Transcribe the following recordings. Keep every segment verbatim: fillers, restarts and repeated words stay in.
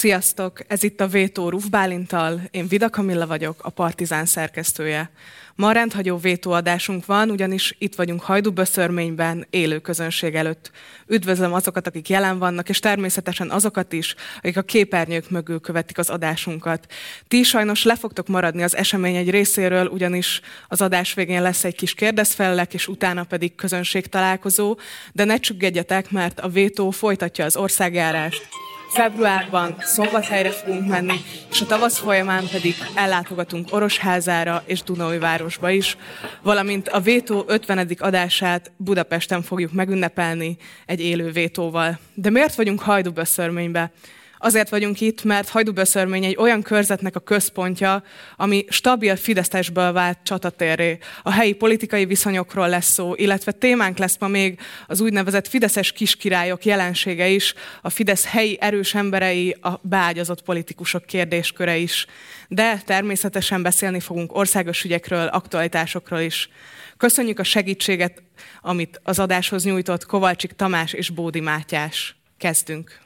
Sziasztok! Ez itt a Vétó Ruf Bálinttal. Én Vida Kamilla vagyok, a Partizán szerkesztője. Ma rendhagyó vétóadásunk van, ugyanis itt vagyunk Hajdúböszörményben, élő közönség előtt. Üdvözlöm azokat, akik jelen vannak, és természetesen azokat is, akik a képernyők mögül követik az adásunkat. Ti sajnos le fogtok maradni az esemény egy részéről, ugyanis az adás végén lesz egy kis kérdezfelelek, és utána pedig közönség találkozó, de ne csüggedjetek, mert a Vétó folytatja az országjárást. Februárban Szombathelyre fogunk menni, és a tavasz folyamán pedig ellátogatunk Orosházára és Dunaújvárosba is, valamint a Vétó ötvenedik adását Budapesten fogjuk megünnepelni egy élő vétóval. De miért vagyunk Hajdúböszörménybe? Azért vagyunk itt, mert Hajdúböszörmény egy olyan körzetnek a központja, ami stabil fideszesből vált csatatérré. A helyi politikai viszonyokról lesz szó, illetve témánk lesz ma még az úgynevezett fideszes kiskirályok jelensége is, a Fidesz helyi erős emberei, a beágyazott politikusok kérdésköre is. De természetesen beszélni fogunk országos ügyekről, aktualitásokról is. Köszönjük a segítséget, amit az adáshoz nyújtott Kovalcsik Tamás és Bódi Mátyás. Kezdünk!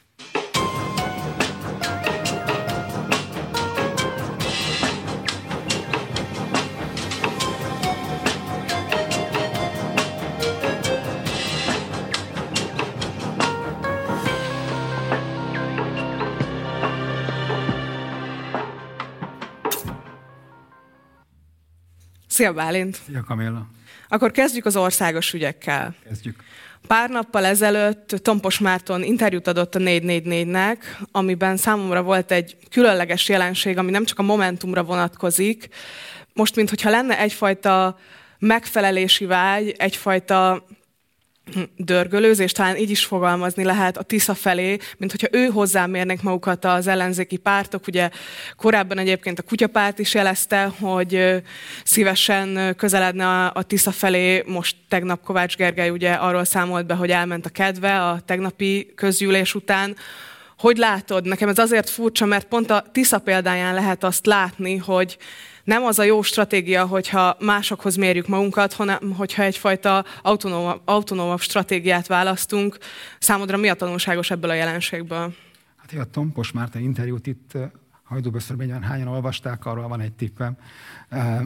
Szia Bálint! Szia Kamilla! Akkor kezdjük az országos ügyekkel. Kezdjük. Pár nappal ezelőtt Tompos Márton interjút adott a négy négy négynek, amiben számomra volt egy különleges jelenség, ami nem csak a Momentumra vonatkozik. Most, minthogyha lenne egyfajta megfelelési vágy, egyfajta dörgölőzés, talán így is fogalmazni lehet a Tisza felé, mint hogyha ő hozzámérnék magukat az ellenzéki pártok. Ugye korábban egyébként a Kutyapárt is jelezte, hogy szívesen közeledne a, a Tisza felé. Most tegnap Kovács Gergely ugye arról számolt be, hogy elment a kedve a tegnapi közgyűlés után. Hogy látod? Nekem ez azért furcsa, mert pont a Tisza példáján lehet azt látni, hogy nem az a jó stratégia, hogyha másokhoz mérjük magunkat, hanem hogyha egyfajta autonóm, autonómabb stratégiát választunk. Számodra mi a tanulságos ebből a jelenségből? Hát a Tompos Márton interjút itt Hajdúböszörményben hányan olvasták, arról van egy tippem. Uh,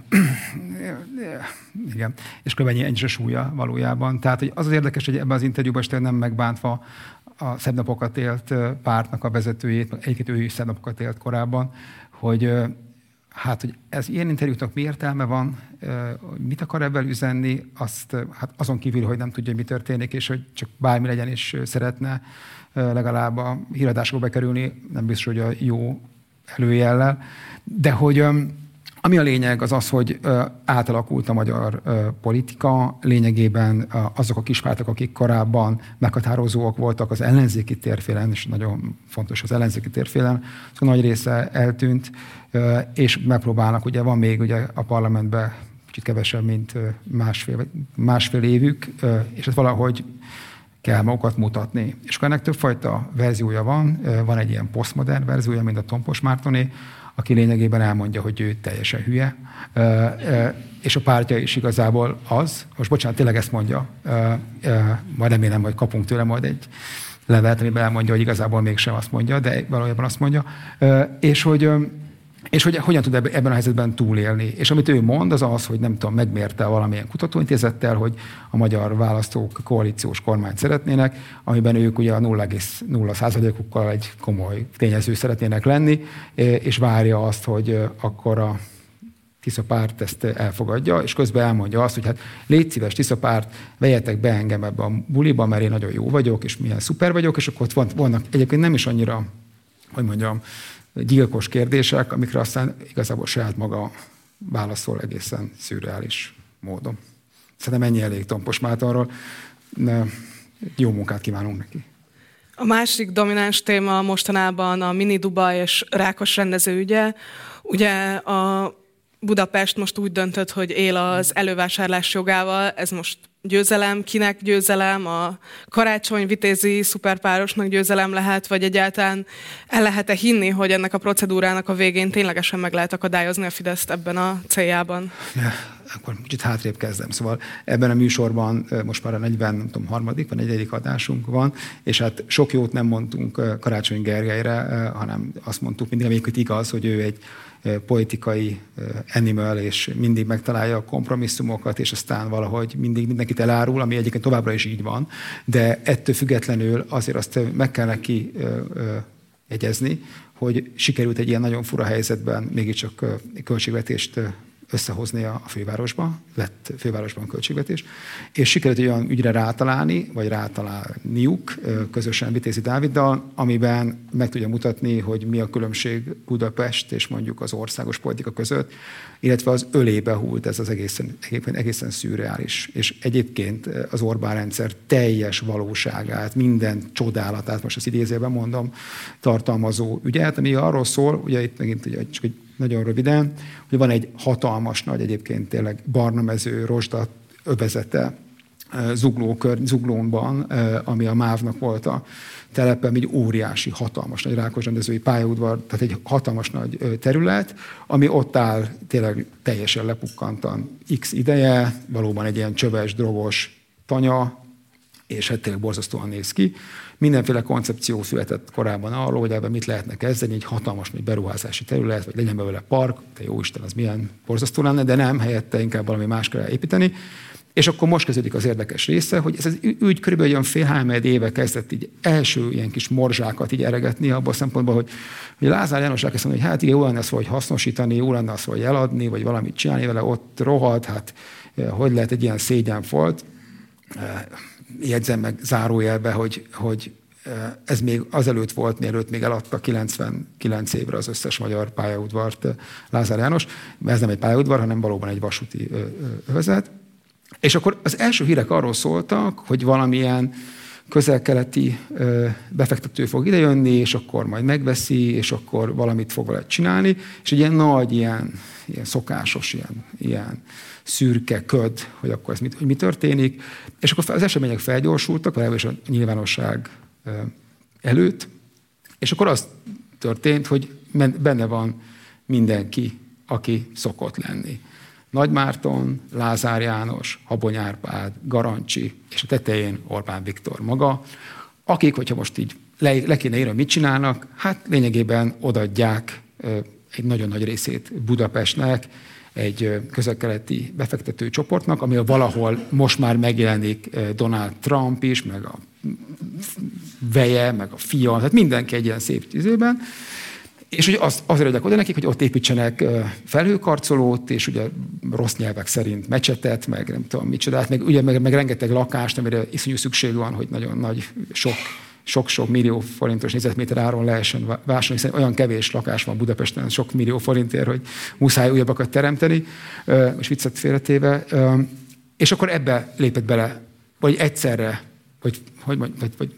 igen, és kb. Ennyi is a súlya valójában. Tehát hogy az az érdekes, hogy ebben az interjúban is nem megbántva a szebb napokat élt pártnak a vezetőjét, egyébként ő is szebb napokat élt korábban, hogy hát, hogy ez ilyen interjúknak mi értelme van, mit akar ebben üzenni, azt hát azon kívül, hogy nem tudja, hogy mi történik, és hogy csak bármi legyen, és szeretne legalább a híradásokba bekerülni, nem biztos, hogy a jó előjellel. De hogy ami a lényeg, az az, hogy átalakult a magyar politika, lényegében azok a kispártok, akik korábban meghatározóak voltak az ellenzéki térfélen, és nagyon fontos az ellenzéki térfélen, az nagy része eltűnt, és megpróbálnak, ugye van még ugye a parlamentben kicsit kevesebb, mint másfél, másfél évük, és ez valahogy kell magukat mutatni. És akkor ennek többfajta verziója van, van egy ilyen posztmodern verziója, mint a Tompos Mártoné, aki lényegében elmondja, hogy ő teljesen hülye, és a pártja is igazából az, most bocsánat, tényleg ezt mondja, majd remélem, hogy kapunk tőle majd egy levelet, amiben elmondja, hogy igazából mégsem azt mondja, de valójában azt mondja, és hogy és hogy hogyan tud ebben a helyzetben túlélni. És amit ő mond, az az, hogy nem tudom, megmérte valamilyen kutatóintézettel, hogy a magyar választók koalíciós kormányt szeretnének, amiben ők ugye a nulla egész nulla százalékukkal egy komoly tényező szeretnének lenni, és várja azt, hogy akkor a Tisza párt ezt elfogadja, és közben elmondja azt, hogy hát légy szíves, Tisza párt, vegyetek be engem ebbe a buliba, mert én nagyon jó vagyok, és milyen szuper vagyok, és akkor ott vannak egyébként nem is annyira, hogy mondjam, gyilkos kérdések, amikre aztán igazából saját maga válaszol egészen szürreális módon. Szerintem ennyi elég Tompos Mártonról. Jó munkát kívánunk neki. A másik domináns téma mostanában a Mini Dubaj és Rákos rendező ügye. Ugye a Budapest most úgy döntött, hogy él az elővásárlás jogával, ez most győzelem, kinek győzelem, a Karácsony-Vitézi szuperpárosnak győzelem lehet, vagy egyáltalán el lehet-e hinni, hogy ennek a procedúrának a végén ténylegesen meg lehet akadályozni a Fideszt ebben a céljában? Ja, akkor kicsit hátrébb kezdem. Szóval ebben a műsorban most már a negyven, nem tudom, harmadik vagy negyedik adásunk van, és hát sok jót nem mondtunk Karácsony Gergelyre, hanem azt mondtuk mindig, amikor igaz, hogy ő egy politikai animal, és mindig megtalálja a kompromisszumokat, és aztán valahogy mindig mindenkit elárul, ami egyébként továbbra is így van, de ettől függetlenül azért azt meg kell neki jegyezni, hogy sikerült egy ilyen nagyon fura helyzetben mégiscsak költségvetést összehozni a fővárosba, lett fővárosban költségvetés, és sikerült egy olyan ügyre rátalálni, vagy rátalálniuk közösen Vitézi Dáviddal, amiben meg tudja mutatni, hogy mi a különbség Budapest és mondjuk az országos politika között, illetve az ölébe hult ez az egészen, egészen szürreális. És egyébként az Orbán rendszer teljes valóságát, minden csodálatát, most azt idézőben mondom, tartalmazó ügyet, ami arról szól, ugye itt megint ugye, csak egy nagyon röviden, hogy van egy hatalmas nagy, egyébként tényleg barna mező, rozsda övezete Zuglókör, Zuglónban, ami a MÁV-nak volt a telepe, egy óriási, hatalmas nagy rákozsrendezői pályaudvar, tehát egy hatalmas nagy terület, ami ott áll tényleg teljesen lepukkantan x ideje, valóban egy ilyen csöves, drogos tanya, és hát tényleg borzasztóan néz ki. Mindenféle koncepció született korábban arról, hogy ebben mit lehetne kezdeni, egy hatalmas nagy beruházási terület, vagy legyen belőle park, de jó Isten, az milyen borzasztó lenne, de nem, helyette inkább valami más kell építeni. És akkor most kezdődik az érdekes része, hogy ez az ügy körülbelül olyan fél-három éve kezdett így első ilyen kis morzsákat így eregetni abban a szempontból, hogy, hogy Lázár János elkezdte mondani, hogy hát igen, jó lenne azt valahogy hasznosítani, jó lenne azt valahogy eladni, vagy valamit csinálni vele, ott rohad, hát hogy lehet egy ilyen szégyenfolt. Jegyzem meg zárójelbe, hogy, hogy ez még azelőtt volt, mielőtt még eladta kilencvenkilenc évre az összes magyar pályaudvart Lázár János. Ez nem egy pályaudvar, hanem valóban egy vasúti övezet. És akkor az első hírek arról szóltak, hogy valamilyen közel-keleti befektető fog idejönni, és akkor majd megveszi, és akkor valamit fog vele csinálni. És egy ilyen nagy, ilyen, ilyen szokásos, ilyen, ilyen szürke köd, hogy akkor ez mit, hogy mi történik. És akkor az események felgyorsultak, legalábbis a nyilvánosság előtt, és akkor az történt, hogy benne van mindenki, aki szokott lenni. Nagy Márton, Lázár János, Habony Árpád, Garancsi, és a tetején Orbán Viktor maga, akik, hogyha most így le, le kéne írni, mit csinálnak, hát lényegében odaadják egy nagyon nagy részét Budapestnek, egy közel-keleti befektető csoportnak, amivel valahol most már megjelenik Donald Trump is, meg a veje, meg a fia, tehát mindenki egy ilyen szép tízében. És hogy az, azért adják oda nekik, hogy ott építsenek felhőkarcolót, és ugye rossz nyelvek szerint mecsetet, meg nem tudom micsodát, meg, ugye, meg, meg rengeteg lakást, amire iszonyú szükség van, hogy nagyon nagy, sok, sok-sok millió forintos négyzetméter áron lehessen vásárolni, hiszen olyan kevés lakás van Budapesten, sok millió forintért, hogy muszáj újabbakat teremteni, és viccet félretéve. És akkor ebbe lépett bele, vagy egyszerre, vagy, hogy, vagy, vagy, vagy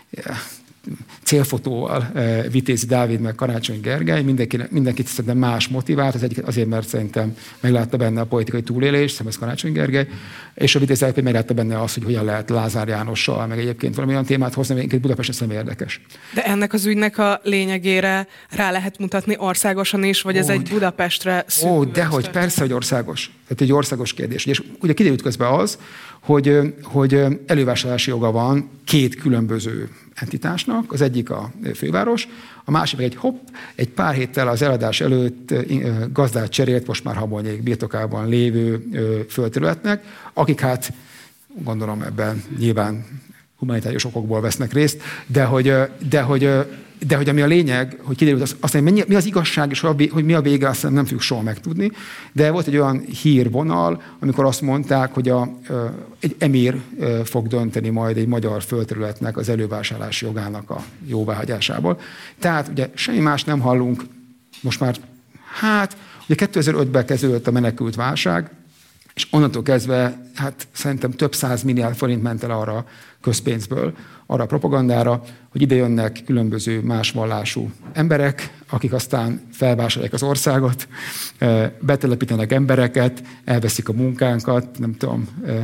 célfotóval Vitézi Dávid meg Karácsony Gergely, mindenki, mindenkit szerintem más motivált, az egyik azért, mert szerintem meglátta benne a politikai túlélést, szerintem ez Karácsony Gergely, és a Vitézi Dávid meglátta benne azt, hogy hogyan lehet Lázár Jánossal, meg egyébként valami olyan témát hozni, ami Budapesten szerintem érdekes. De ennek az ügynek a lényegére rá lehet mutatni országosan is, vagy ó, ez egy Budapestre szűkül? Ó, dehogy, persze, hogy országos. Tehát egy országos kérdés. És ugye kiderült közben az, hogy, hogy elővásárlási joga van két különböző entitásnak, az egyik a főváros, a másik meg egy hopp, egy pár héttel az eladás előtt gazdát cserélt most már Habonyék birtokában lévő földterületnek, akik hát gondolom ebben nyilván humanitárius okokból vesznek részt, de hogy, de hogy, de hogy ami a lényeg, hogy kiderült, az, azt mondja, mi az igazság, és hogy mi a vége, azt nem fogjuk soha megtudni. De volt egy olyan hírvonal, amikor azt mondták, hogy a, egy emír fog dönteni majd egy magyar földterületnek az elővásárlási jogának a jóváhagyásából. Tehát ugye semmi más nem hallunk, most már, hát, ugye kétezer-ötben kezdődött a menekült válság, és onnantól kezdve, hát szerintem több száz milliárd forint ment el arra közpénzből, arra a propagandára, hogy ide jönnek különböző más vallású emberek, akik aztán felvásárolják az országot, betelepítenek embereket, elveszik a munkánkat, nem tudom,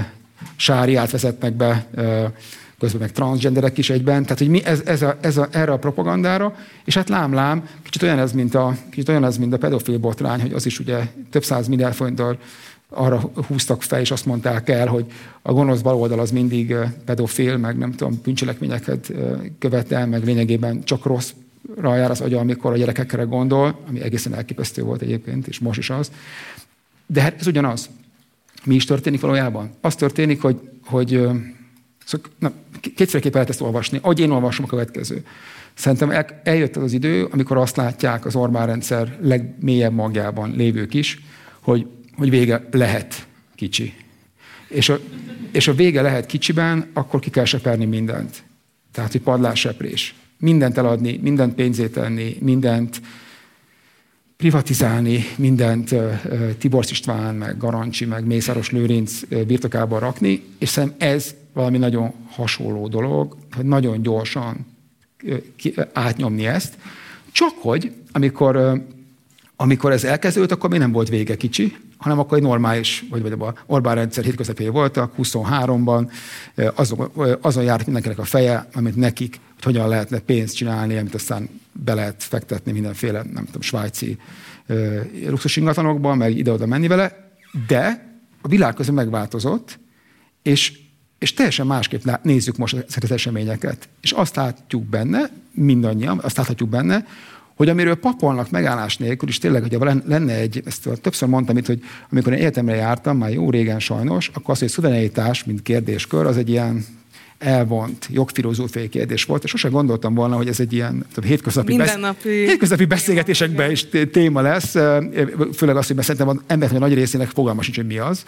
sáriát vezetnek be, közben meg transgenderek is egyben. Tehát, hogy mi ez, ez a, ez a, erre a propagandára, és hát lám-lám, kicsit olyan ez, mint a, kicsit olyan ez, mint a pedofil botrány, hogy az is ugye több száz milliárd forinttal arra húztak fel, és azt mondták el, hogy a gonosz baloldal az mindig pedofil, meg nem tudom, bűncselekményeket követel, meg lényegében csak rosszra jár az agya, amikor a gyerekekre gondol, ami egészen elképesztő volt egyébként, és most is az. De hát ez ugyanaz. Mi is történik valójában? Az történik, hogy, hogy szóval, na, kétféleképpen lehet ezt olvasni. Ahogy én olvasom a következő. Szerintem el, eljött az az idő, amikor azt látják az Orbán rendszer legmélyebb magjában lévők is, hogy, hogy vége lehet kicsi. És a, és a vége lehet kicsiben, akkor ki kell seperni mindent. Tehát, hogy padlásseprés. Mindent eladni, mindent pénzét tenni, mindent privatizálni, mindent Tiborcs István, meg Garancsi, meg Mészáros Lőrinc birtokába rakni, és szerintem ez valami nagyon hasonló dolog, hogy nagyon gyorsan átnyomni ezt. Csak hogy, amikor, amikor ez elkezdődött, akkor még nem volt vége kicsi, hanem akkor egy normális, vagy, vagy a Orbán rendszer hétköznapjai voltak, huszonháromban, azon, azon járt mindenkinek a feje, amit nekik, hogy hogyan lehetne pénzt csinálni, amit aztán be lehet fektetni mindenféle, nem tudom, svájci luxus ingatlanokban, meg ide-oda menni vele, de a világ közben megváltozott, és, és teljesen másképp nézzük most ezeket az eseményeket. És azt látjuk benne, mindannyian, azt láthatjuk benne, hogy amiről papolnak megállás nélkül, és tényleg, hogyha lenne egy, ezt többször mondtam itt, hogy amikor én egyetemre jártam, már jó régen sajnos, akkor az, hogy szuverenitás, mint kérdéskör, az egy ilyen elvont jogfilozófiai kérdés volt, és sosem gondoltam volna, hogy ez egy ilyen tudom, hétköznapi, besz... hétköznapi beszélgetésekben is téma lesz, főleg az, hogy szerintem az emberek nagy részének fogalma sincs, hogy mi az,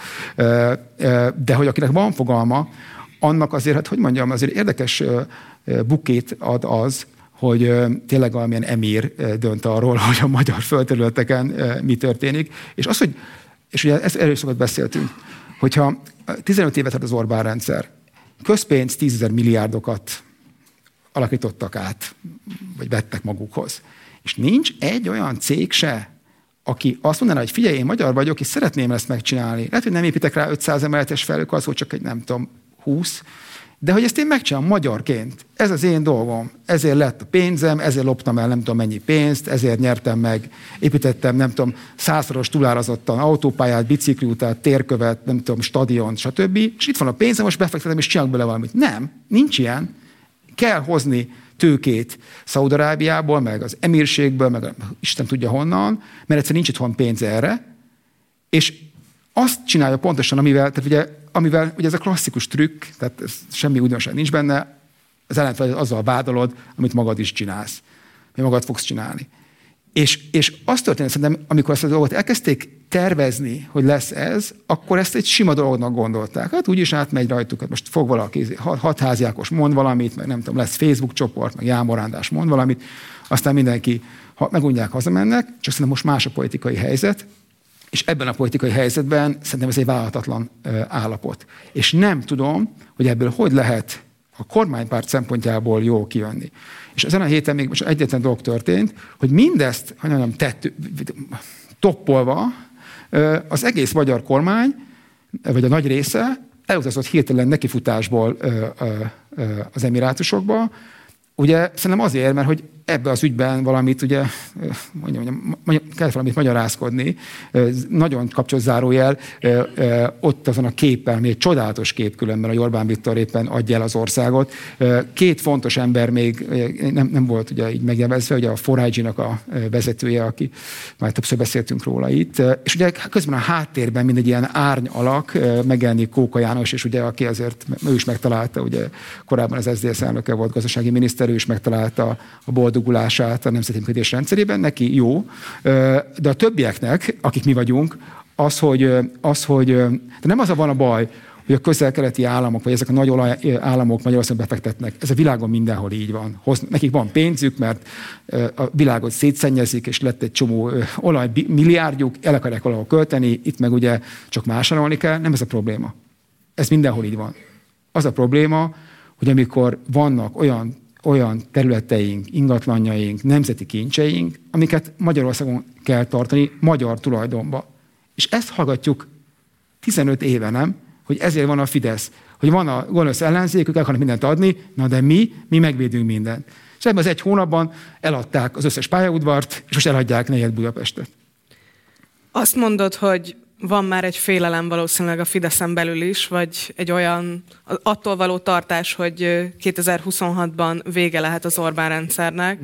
de hogy akinek van fogalma, annak azért, hát hogy mondjam, azért érdekes bukét ad az, hogy tényleg valamilyen emír dönt arról, hogy a magyar földterületeken mi történik. És az, hogy, és ugye ezt erről sokat beszéltünk, hogyha tizenöt évet ad az Orbán rendszer, közpénz tízezer milliárdokat alakítottak át, vagy vettek magukhoz. És nincs egy olyan cég se, aki azt mondaná, hogy figyelj, én magyar vagyok, és szeretném ezt megcsinálni. Lehet, hogy nem építek rá ötszáz emeletes felők, az volt csak egy, nem tudom, húsz, de hogy ezt én megcsinálom magyarként. Ez az én dolgom. Ezért lett a pénzem, ezért loptam el nem tudom mennyi pénzt, ezért nyertem meg, építettem nem tudom százszoros túlárazottan autópályát, bicikliútát, térkövet, nem tudom, stadiont, stb. És itt van a pénzem, most befektetem és csinálok bele valamit. Nem, nincs ilyen. Kell hozni tőkét Szaúd-Arábiából, meg az emírségből, meg Isten tudja honnan, mert egyszerűen nincs itthon pénz erre, és azt csinálja pontosan, amivel, tehát ugye, amivel ugye ez a klasszikus trükk, tehát ez semmi újdonság nincs benne, az ellenfél azzal vádolod, amit magad is csinálsz, vagy magad fogsz csinálni. És, és azt történt, szerintem, amikor ezt a dolgot elkezdték tervezni, hogy lesz ez, akkor ezt egy sima dolognak gondolták. Hát úgyis átmegy rajtuk, hát most fog valaki, hat háziákos mond valamit, meg nem tudom, lesz Facebook csoport, meg Jámorándás mond valamit, aztán mindenki ha megunják, hazamennek, csak szerintem most más a politikai helyzet, és ebben a politikai helyzetben szerintem ez egy vállalhatatlan állapot. És nem tudom, hogy ebből hogy lehet a kormánypárt szempontjából jól kijönni. És ezen a héten még most egyetlen dolog történt, hogy mindezt, hogy mondjam, tett, toppolva, az egész magyar kormány, vagy a nagy része elutazott hirtelen nekifutásból az Emirátusokba. Ugye szerintem azért, mert hogy ebbe az ügyben valamit, ugye, mondjam, kell valamit magyarázkodni, nagyon kapcsolat zárójel, ott azon a képen, ami egy csodálatos kép különben, a Orbán Viktor éppen adja el az országot. Két fontos ember még nem, nem volt ugye így megnevezve, ugye a four I G-nak a vezetője, aki már többször beszéltünk róla itt, és ugye közben a háttérben mindegy ilyen árny alak megjelenik Kóka János, és ugye aki azért, ő is megtalálta, ugye korábban az S Z D S elnöke volt, gazdasági miniszter, ő is megtalálta a boldogulását a nemzeti működés rendszerében, neki jó, de a többieknek, akik mi vagyunk, az, hogy, az, hogy de nem az a van a baj, hogy a közel-keleti államok, vagy ezek a nagy olajállamok Magyarországon befektetnek. Ez a világon mindenhol így van. Hoz, nekik van pénzük, mert a világot szétszennyezik, és lett egy csomó olajmilliárdjuk, el akarják valahol költeni, itt meg ugye csak vásárolni kell. Nem ez a probléma. Ez mindenhol így van. Az a probléma, hogy amikor vannak olyan olyan területeink, ingatlanjaink, nemzeti kincseink, amiket Magyarországon kell tartani magyar tulajdonba. És ezt hallgatjuk tizenöt éve, nem? hogy ezért van a Fidesz. Hogy van a gonosz ellenzék, ők el akarnak mindent adni, na de mi, mi megvédünk mindent. És ebben az egy hónapban eladták az összes pályaudvart, és most eladják negyed Budapestet. Azt mondod, hogy van már egy félelem valószínűleg a Fideszen belül is, vagy egy olyan attól való tartás, hogy kétezer-huszonhatban vége lehet az Orbán rendszernek. Mm.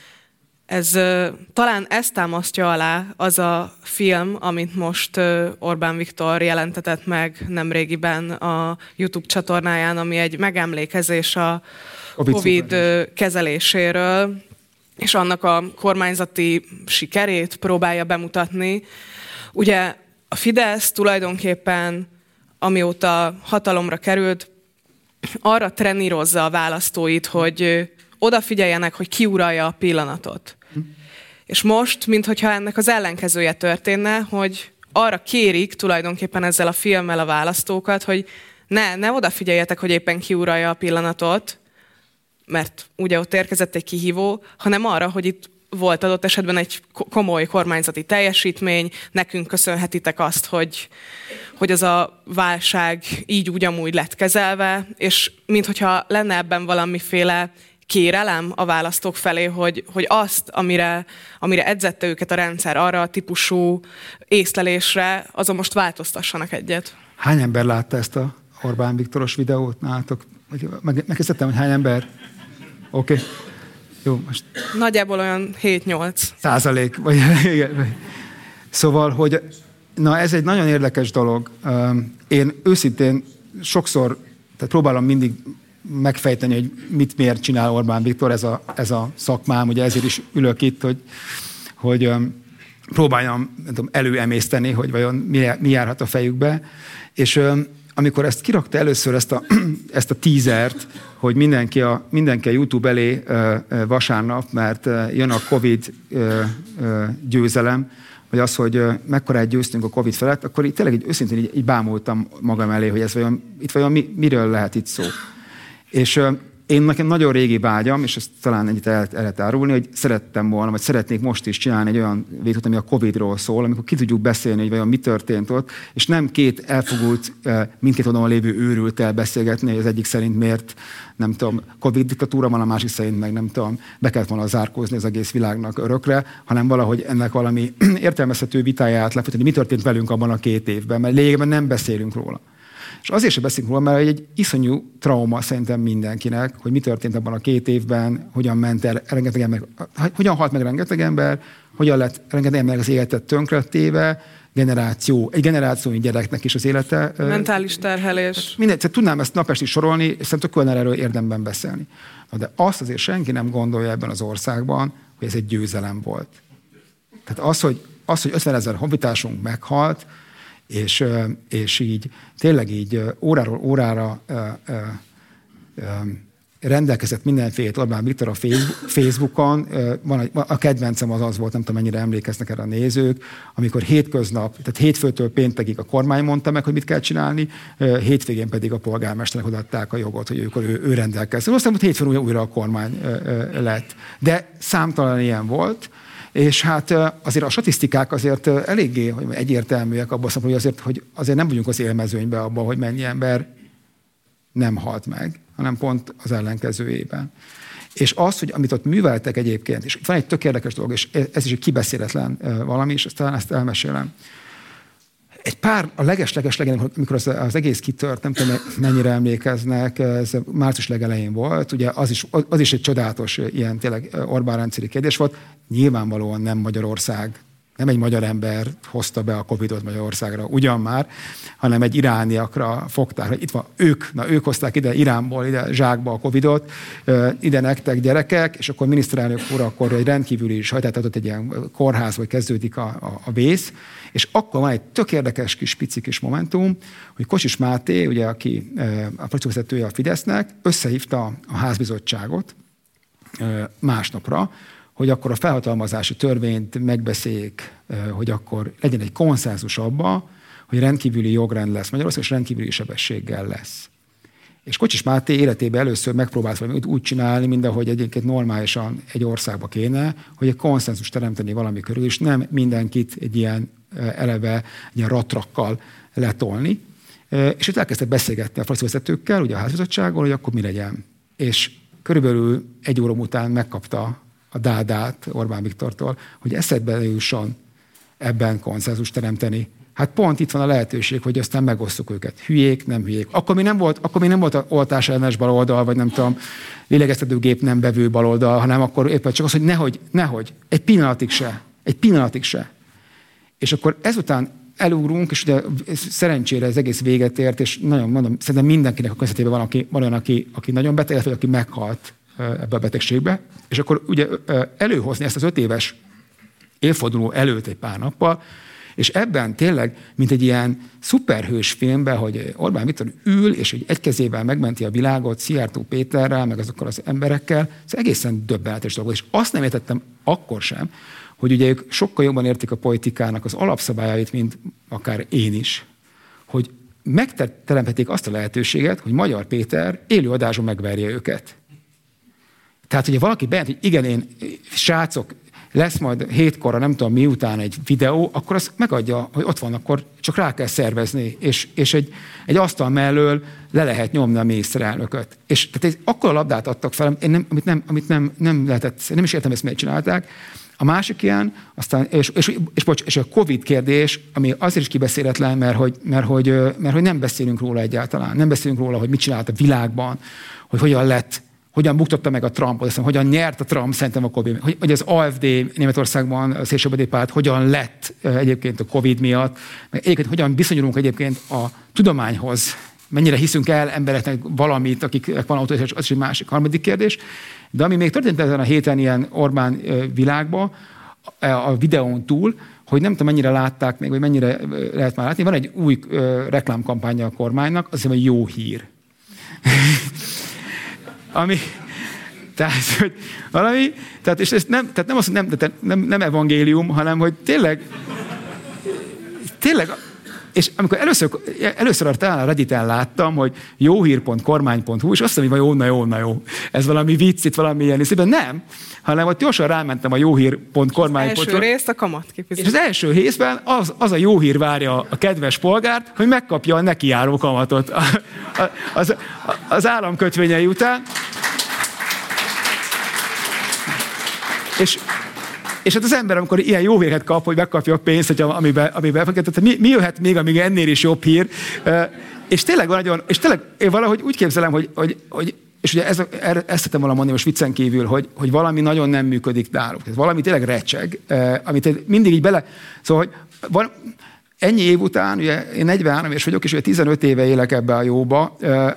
Ez, talán ezt támasztja alá az a film, amit most Orbán Viktor jelentetett meg nemrégiben a YouTube csatornáján, ami egy megemlékezés a Covid kezeléséről, és annak a kormányzati sikerét próbálja bemutatni. Ugye a Fidesz tulajdonképpen, amióta hatalomra került, arra trenírozza a választóit, hogy odafigyeljenek, hogy ki uralja a pillanatot. Hm. És most, minthogyha ennek az ellenkezője történne, hogy arra kérik tulajdonképpen ezzel a filmmel a választókat, hogy ne, ne odafigyeljetek, hogy éppen ki uralja a pillanatot, mert ugye ott érkezett egy kihívó, hanem arra, hogy itt volt adott esetben egy komoly kormányzati teljesítmény, nekünk köszönhetitek azt, hogy, hogy az a válság így úgy amúgy lett kezelve, és minthogyha lenne ebben valamiféle kérelem a választók felé, hogy, hogy azt, amire, amire edzette őket a rendszer, arra a típusú észlelésre, azon most változtassanak egyet. Hány ember látta ezt a Orbán Viktoros videót nálatok? Meg, megkezdtem, hogy hány ember? Oké. Okay. Jó, most... Nagyjából olyan hét-nyolc. Százalék. Vagy, igen. Szóval, hogy na ez egy nagyon érdekes dolog. Én őszintén sokszor, tehát próbálom mindig megfejteni, hogy mit miért csinál Orbán Viktor, ez a, ez a szakmám, ugye ezért is ülök itt, hogy, hogy próbáljam nem tudom, előemészteni, hogy vajon mi, mi járhat a fejükbe. És amikor ezt kirakta először, ezt a, ezt a teasert, hogy mindenki a, mindenki a YouTube elé vasárnap, mert jön a Covid győzelem, vagy az, hogy mekkorát győztünk a Covid felett, akkor itt tényleg így őszintén így, így bámultam magam elé, hogy ez vajon, itt vajon mi, miről lehet itt szó. És én nekem nagyon régi vágyam, és ezt talán ennyit el, el lehet árulni, hogy szerettem volna, vagy szeretnék most is csinálni egy olyan vétót, ami a Covidról szól, amikor ki tudjuk beszélni, hogy vajon mi történt ott, és nem két elfogult, mindkét oldalon lévő őrülttel beszélgetni, hogy az egyik szerint miért, nem tudom, Covid diktatúra van, a másik szerint meg nem tudom, be kellett volna zárkózni az egész világnak örökre, hanem valahogy ennek valami értelmezhető vitáját lefolytatni, mi történt velünk abban a két évben, mert lényegében nem beszélünk róla. És azért sem beszélünk róla, mert egy iszonyú trauma szerintem mindenkinek, hogy mi történt abban a két évben, hogyan ment el rengeteg ember, hogyan halt meg rengeteg ember, hogyan lett rengeteg ember az életet tönkretéve, generáció, egy generációi gyereknek is az élete. Mentális terhelés. Mindegy, tehát tudnám ezt napestig sorolni, és szerintem tök olyan erről érdemben beszélni. Na, de azt azért senki nem gondolja ebben az országban, hogy ez egy győzelem volt. Tehát az, hogy, az, hogy ötvenezer honfitársunk meghalt, És, és így tényleg így óráról órára rendelkezett mindenfélét Orbán Viktor a Facebookon. Van a, a kedvencem az az volt, nem tudom, mennyire emlékeznek erre a nézők, amikor hétköznap, tehát hétfőtől péntekig a kormány mondta meg, hogy mit kell csinálni, hétvégén pedig a polgármesternek odaadták a jogot, hogy ők, ő, ő rendelkezzen. Aztán hétfőn újra, újra a kormány lett. De számtalan ilyen volt. És hát azért a statisztikák azért eléggé hogy egyértelműek abban a hogy azért, hogy azért nem vagyunk az élmezőnyben abban, hogy mennyi ember nem halt meg, hanem pont az ellenkezőjében. És az, hogy amit ott műveltek egyébként, és van egy tök érdekes dolog, és ez is egy kibeszéletlen valami, és aztán ezt elmesélem. Egy pár, a leges-leges legelején, amikor az, az egész kitört, nem tudom, mennyire emlékeznek, ez március legelején volt, ugye az is, az is egy csodálatos ilyen tényleg Orbán rendszeri kérdés volt. Nyilvánvalóan nem Magyarország, nem egy magyar ember hozta be a Covidot Magyarországra, ugyan már, hanem egy irániakra fogták, hogy itt van ők, na ők hozták ide Iránból, ide zsákba a Covidot, ide nektek gyerekek, és akkor miniszterelnök úr akkor egy rendkívüli sajtát adott egy ilyen kórház, hogy kezdődik a, a, a vész, és akkor van egy tök érdekes kis pici kis momentum, hogy Kocsis Máté, ugye, aki a frakcióvezetője a Fidesznek, összehívta a házbizottságot másnapra, hogy akkor a felhatalmazási törvényt megbeszéljék, hogy akkor legyen egy konszenzus abba, hogy rendkívüli jogrend lesz Magyarország, és rendkívüli sebességgel lesz. És Kocsis Máté életében először megpróbált valami úgy csinálni, mint ahogy egyébként normálisan egy országba kéne, hogy egy konszenzus teremteni valami körül, és nem mindenkit egy ilyen eleve egy ilyen ratrakkal letolni. És itt elkezdtek beszélgetni a frakcióvezetőkkel, ugye a házbizottságon, hogy akkor mi legyen. És körülbelül egy óra után megkapta a dádát Orbán Viktortól, hogy eszedbe jusson ebben konszenzus teremteni. Hát pont itt van a lehetőség, hogy aztán megosztjuk őket. Hülyék, nem hülyék. Akkor még nem volt, akkor még nem volt a oltás ellenes baloldal, vagy nem tudom, lélegeztetőgép nem bevő baloldal, hanem akkor éppen csak az, hogy nehogy, nehogy, egy pillanatig se, egy pillanatig se. És akkor ezután elugrunk, és ugye szerencsére ez egész véget ért, és nagyon mondom, szerintem mindenkinek a közvetében van, aki, van olyan, aki, aki nagyon beteg, vagy aki meghalt ebbe a betegségbe, és akkor ugye előhozni ezt az öt éves évforduló előtt egy pár nappal, és ebben tényleg, mint egy ilyen szuperhős filmben, hogy Orbán Viktor ül, és egy kezével megmenti a világot Szijjártó Péterrel, meg azokkal az emberekkel, ez egészen döbbenetes dolog. És azt nem értettem akkor sem, hogy ugye ők sokkal jobban értik a politikának az alapszabályait, mint akár én is, hogy megteremtették azt a lehetőséget, hogy Magyar Péter élő adáson megverje őket. Tehát, hogyha valaki bejelent, hogy igen, én, srácok, lesz majd hétkorra, nem tudom miután egy videó, akkor azt megadja, hogy ott van, akkor csak rá kell szervezni, és, és egy, egy asztal mellől le lehet nyomni a miniszterelnököt. És tehát akkor a labdát adtak fel, én nem, amit, nem, amit nem, nem lehetett, nem is értem, ezt miért csinálták. A másik ilyen, aztán, és, és, és, bocs, és a Covid kérdés, ami azért is kibeszéletlen, mert hogy, mert, hogy, mert hogy nem beszélünk róla egyáltalán. Nem beszélünk róla, hogy mit csinált a világban, hogy hogyan lett, hogyan buktatta meg a Trumpot, aztán hogyan nyert a Trump szerintem a Covid, hogy, hogy az á ef dé Németországban, a szélsőjobbikodi párt hogyan lett egyébként a Covid miatt, meg egyébként hogyan viszonyulunk egyébként a tudományhoz, mennyire hiszünk el embereknek valamit, akik van autoritás, az is egy másik, harmadik kérdés. De ami még történt ezen a héten ilyen Orbán világban, a videón túl, hogy nem tudom, mennyire látták még, vagy mennyire lehet már látni, van egy új reklámkampánya a kormánynak, azt hiszem, hogy jó hír. Ami, tehát, hogy valami, tehát, és ez nem, tehát nem, az, nem, nem, nem evangélium, hanem, hogy tényleg, tényleg, és amikor először, először talán a Redditen láttam, hogy jóhír pont kormány pont hu, és azt mondom, hogy jó, na jó, na jó. Ez valami vicc, itt valami ilyen részében. Nem, hanem ott gyorsan rámentem a jóhír pont kormány pont hu. Az első részt a kamatkifizet. És az első részben az, az a jó hír várja a kedves polgárt, hogy megkapja a nekiáró kamatot a, a, az, az államkötvényei után. És És hát az ember, amikor ilyen jó hírhet kap, hogy megkapja a pénzt, hogy amiben, amiben tehát mi, mi jöhet még, amíg ennél is jobb hír. És tényleg van nagyon, és tényleg én valahogy úgy képzelem, hogy, hogy, hogy és ugye ez, ezt tettem volna mondani most viccen kívül, hogy, hogy valami nagyon nem működik náluk. Tehát valami tényleg recseg, amit mindig így bele... Szóval, hogy van, ennyi év után, ugye én negyvenhárom éves vagyok, és ugye tizenöt éve élek ebbe a jóba,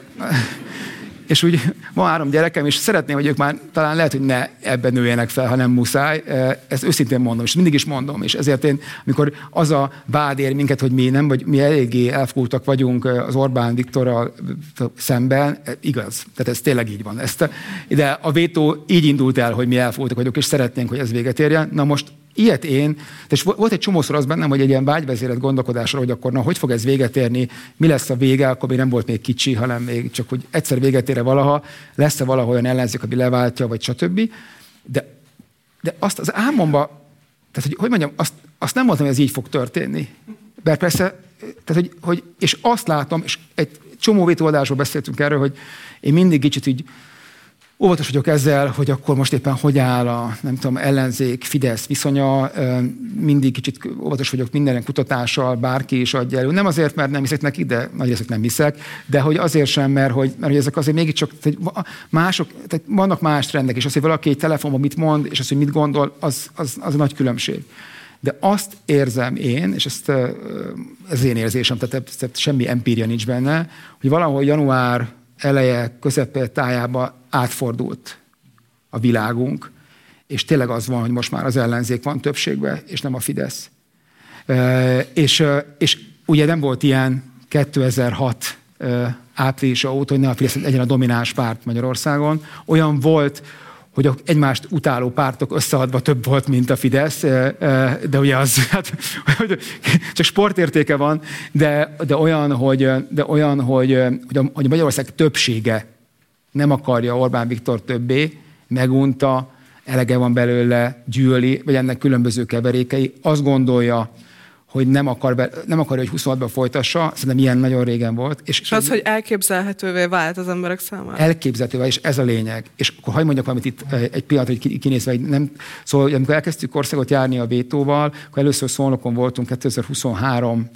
és úgy van három gyerekem, és szeretném, hogy ők már talán lehet, hogy ne ebben nőjenek fel, ha nem muszáj. Ezt őszintén mondom, és mindig is mondom. És ezért én, amikor az a vád ér minket, hogy mi nem, vagy mi eléggé elfogultak vagyunk az Orbán Viktorral szemben, igaz. Tehát ez tényleg így van. Ezt, de a vétó így indult el, hogy mi elfogultak vagyunk, és szeretnénk, hogy ez véget érjen. Na most ilyet én, és volt egy csomószor az bennem, hogy egy ilyen vágyvezérelt gondolkodásra, hogy akkor na, hogy fog ez véget érni, mi lesz a vége, akkor még nem volt még kicsi, hanem még csak, hogy egyszer véget ér valaha, lesz-e valahol olyan ellenzék, ami leváltja, vagy stb. De, de azt az álmomba, tehát hogy, hogy mondjam, azt, azt nem mondtam, hogy ez így fog történni. Mert persze, tehát, hogy, hogy, és azt látom, és egy csomó vétóadásról beszéltünk erről, hogy én mindig kicsit így óvatos vagyok ezzel, hogy akkor most éppen hogy áll a, nem tudom, ellenzék, Fidesz viszonya, mindig kicsit óvatos vagyok minden kutatással, bárki is adja elő. Nem azért, mert nem hiszek neki, de nagy részét nem hiszek, de hogy azért sem, mert hogy, mert hogy ezek azért mégiscsak mások, tehát vannak más trendek, és az, hogy valaki egy telefonban mit mond, és az, hogy mit gondol, az, az, az a nagy különbség. De azt érzem én, és ezt, ez én érzésem, tehát, tehát semmi empíria nincs benne, hogy valahol január eleje, közepe tájába átfordult a világunk, és tényleg az van, hogy most már az ellenzék van többségben, és nem a Fidesz. E, és, és ugye nem volt ilyen kétezer-hat áprilisa óta, hogy ne a Fidesz legyen a domináns párt Magyarországon. Olyan volt, hogy egymást utáló pártok összeadva több volt, mint a Fidesz, de ugye az, hát, csak sportértéke van, de, de olyan, hogy, de olyan hogy, hogy, a, hogy a Magyarország többsége nem akarja Orbán Viktor többé, megunta, elege van belőle, gyűlöli, vagy ennek különböző keverékei, azt gondolja, hogy nem, akar be, nem akarja, hogy huszonhatban folytassa, szerintem ilyen nagyon régen volt. És, és az, hogy elképzelhetővé vált az emberek számára. Elképzelhetővé, és ez a lényeg. És akkor hagyj mondjak valamit itt egy pillanat, hogy kinézve, hogy nem. Szóval, amikor elkezdtük országot járni a vétóval, akkor először Szolnokon voltunk kétezer-huszonhárom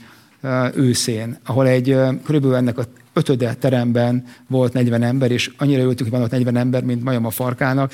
őszén, ahol egy körülbelül ennek a ötöde teremben volt negyven ember, és annyira ültünk, hogy van ott negyven ember, mint majom a farkának,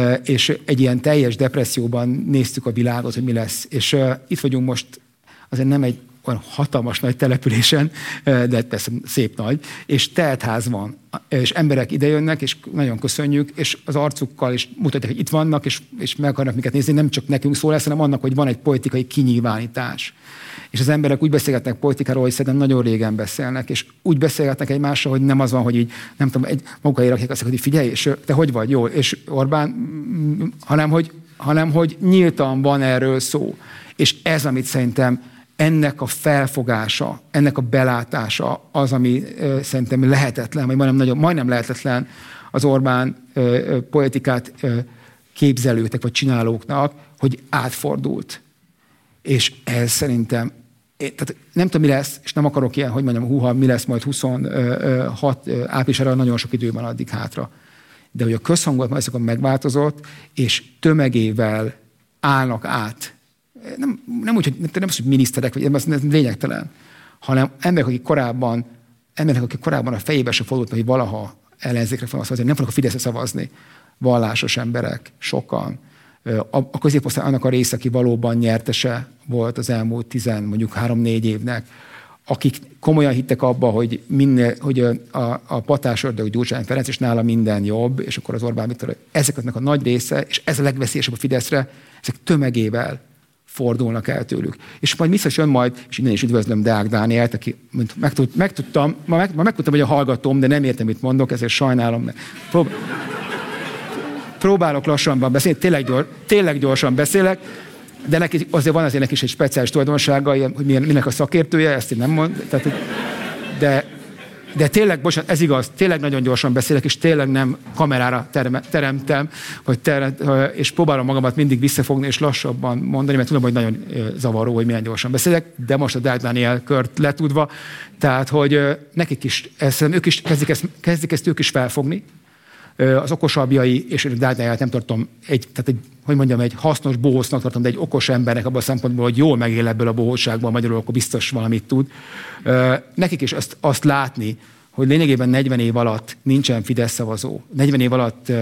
és egy ilyen teljes depresszióban néztük a világot, hogy mi lesz. És itt vagyunk most, azért nem egy olyan hatalmas nagy településen, de persze szép nagy, és teltház van, és emberek idejönnek, és nagyon köszönjük, és az arcukkal is mutatják, hogy itt vannak, és, és meg akarnak minket nézni, nem csak nekünk szól lesz, hanem annak, hogy van egy politikai kinyilvánítás. És az emberek úgy beszélgetnek politikáról, hogy szerintem nagyon régen beszélnek, és úgy beszélgetnek egymással, hogy nem az van, hogy így, nem tudom, egy magukkal rakják azt, hogy figyelj, és te hogy vagy, jól, és Orbán, hanem hogy, hanem hogy nyíltan van erről szó. És ez, amit szerintem ennek a felfogása, ennek a belátása az, ami ö, szerintem lehetetlen, vagy majdnem, nagyon, majdnem lehetetlen az Orbán ö, ö, politikát ö, képzelőknek, vagy csinálóknak, hogy átfordult. És ez szerintem, tehát nem tudom, mi lesz, és nem akarok ilyen, hogy mondjam, húha, mi lesz majd huszonhat áprilisára, nagyon sok idő van addig hátra. De hogy a közhangulat ezekon megváltozott, és tömegével állnak át. Nem, nem úgy, hogy, nem az, hogy miniszterek, vagy ez lényegtelen, hanem emberek, akik korábban, emberek, akik korábban a fejébe se fordult, hogy valaha ellenzékre fognak szavazni, nem fognak a Fideszre szavazni. Vallásos emberek, sokan. A középosztály annak a része, aki valóban nyertese volt az elmúlt tizen, mondjuk három-négy évnek, akik komolyan hittek abba, hogy, minél, hogy a, a patás ördög Gyurcsány Ferenc, és nála minden jobb, és akkor az Orbán Viktor, ezeknek a nagy része, és ez a legveszélyesebb a Fideszre, ezek tömegével fordulnak el tőlük. És majd vissza jön majd, és innen is üdvözlöm Deák Dánielt, aki megtud, megtudtam, ma, meg, ma megtudtam, hogy a hallgatom, de nem értem, mit mondok, ezért sajnálom. Mert prób- próbálok lassanban beszélni, tényleg, gyors, tényleg gyorsan beszélek, de neki, azért van azért neki is egy speciális tulajdonsága, hogy minek a szakértője, ezt én nem mond, tehát, de, de tényleg, bocsánat, ez igaz, tényleg nagyon gyorsan beszélek, és tényleg nem kamerára terem, teremtem, vagy ter, és próbálom magamat mindig visszafogni, és lassabban mondani, mert tudom, hogy nagyon zavaró, hogy milyen gyorsan beszélek, de most a Deák Dániel kört letudva, tehát, hogy nekik is, ezt, ők is kezdik ezt, kezdik ezt ők is felfogni, az okosabbjai, és Deák Dánielt nem tartom egy, tehát egy, hogy mondjam, egy hasznos bohócnak tartom, de egy okos embernek abban a szempontból, hogy jól megél ebből a bohótságból, magyarul akkor biztos valamit tud. Nekik is azt, azt látni, hogy lényegében negyven év alatt nincsen Fidesz szavazó. negyven év alatt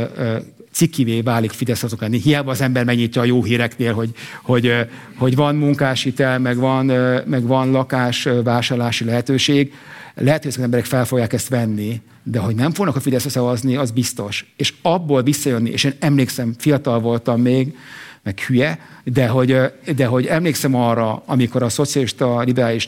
cikivé válik Fidesz szavazók lenni. Hiába az ember megnyitja a jó híreknél, hogy, hogy, hogy van munkáshitel, meg van, meg van lakásvásárlási lehetőség. Lehet, hogy az emberek fel fogják ezt venni, de hogy nem fognak a Fideszre szavazni, az biztos. És abból visszajönni, és én emlékszem, fiatal voltam még, meg hülye, de hogy, de hogy emlékszem arra, amikor a szocialista liberális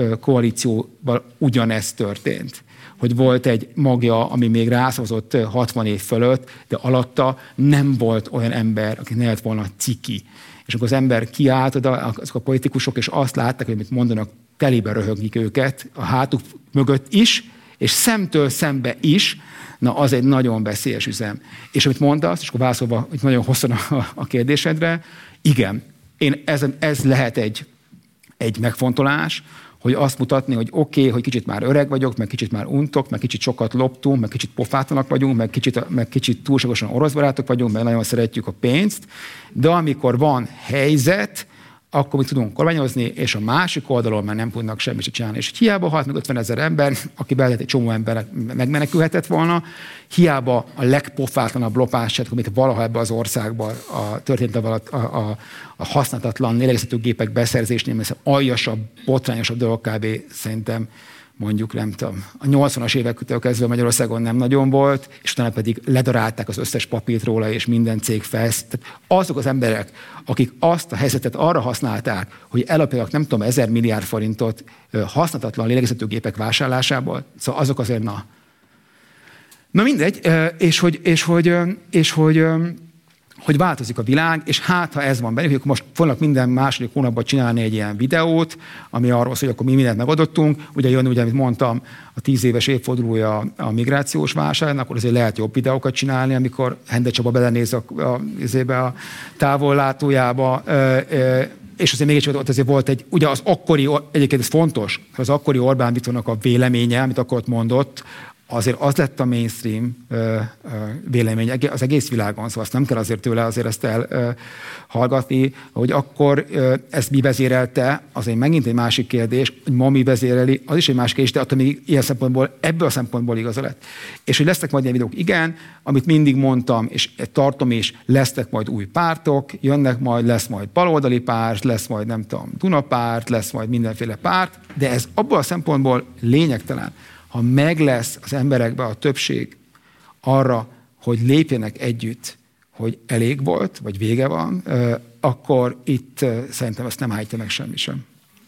koalícióval ugyanezt történt. Hogy volt egy magja, ami még rászavazott hatvan év fölött, de alatta nem volt olyan ember, aki ne lett volna ciki. És akkor az ember kiállt oda, azok a politikusok, és azt látták, hogy mit mondanak, telébe röhögnik őket, a hátuk mögött is, és szemtől szembe is, na az egy nagyon veszélyes üzem. És amit mondasz, és akkor válaszolva hogy nagyon hosszan a, a kérdésedre, igen, én ez, ez lehet egy, egy megfontolás, hogy azt mutatni, hogy oké, okay, hogy kicsit már öreg vagyok, meg kicsit már untok, meg kicsit sokat loptunk, meg kicsit pofátlanak vagyunk, meg kicsit, meg kicsit túlságosan orosz barátok vagyunk, mert nagyon szeretjük a pénzt, de amikor van helyzet, akkor mi tudunk kormányozni, és a másik oldalon már nem tudnak semmit csinálni. És hiába halt meg ötvenezer ember, aki belett egy csomó ember megmenekülhetett volna, hiába a legpofátlanabb lopását, amit valaha ebben az országban a, történt a, a, a, a használhatatlan lélegeztető gépek beszerzésnél, mert aljasabb, botrányosabb dolog kb. Szerintem mondjuk nem tudom, a nyolcvanas évektől kezdve Magyarországon nem nagyon volt, és utána pedig ledarálták az összes papírt róla, és minden cég felsz. Tehát azok az emberek, akik azt a helyzetet arra használták, hogy elapjanak nem tudom, ezer milliárd forintot használhatatlan lélegeztetőgépek vásárlásából, szóval azok azért na. Na mindegy, és hogy, és hogy, és hogy, hogy változik a világ, és hát, ha ez van benne, hogy most fognak minden második hónapban csinálni egy ilyen videót, ami arról szól, hogy akkor mi mindent megadottunk. Ugye jön, ugye, amit mondtam, a tíz éves évfordulója a migrációs válságnak, akkor azért lehet jobb videókat csinálni, amikor Hende Csaba belenéz a, a, a távollátójába. és azért mégis ott azért volt egy, ugye az akkori, egyébként ez fontos, az akkori Orbán Viktornak a véleménye, amit akkor ott mondott, azért az lett a mainstream ö, ö, vélemény az egész világon, szóval azt nem kell azért tőle azért ezt elhallgatni, hogy akkor ö, ezt mi vezérelte, azért megint egy másik kérdés, hogy ma mi vezéreli, az is egy másik kérdés, de attól még ilyen szempontból, ebből a szempontból igaza lett. És hogy lesznek majd ilyen videók, igen, amit mindig mondtam, és tartom is, lesznek majd új pártok, jönnek majd, lesz majd baloldali párt, lesz majd nem tudom, Dunapárt, lesz majd mindenféle párt, de ez abból a szempontból lényegtelen. Ha meg lesz az emberekben a többség arra, hogy lépjenek együtt, hogy elég volt, vagy vége van, akkor itt szerintem ezt nem állítja meg semmi sem.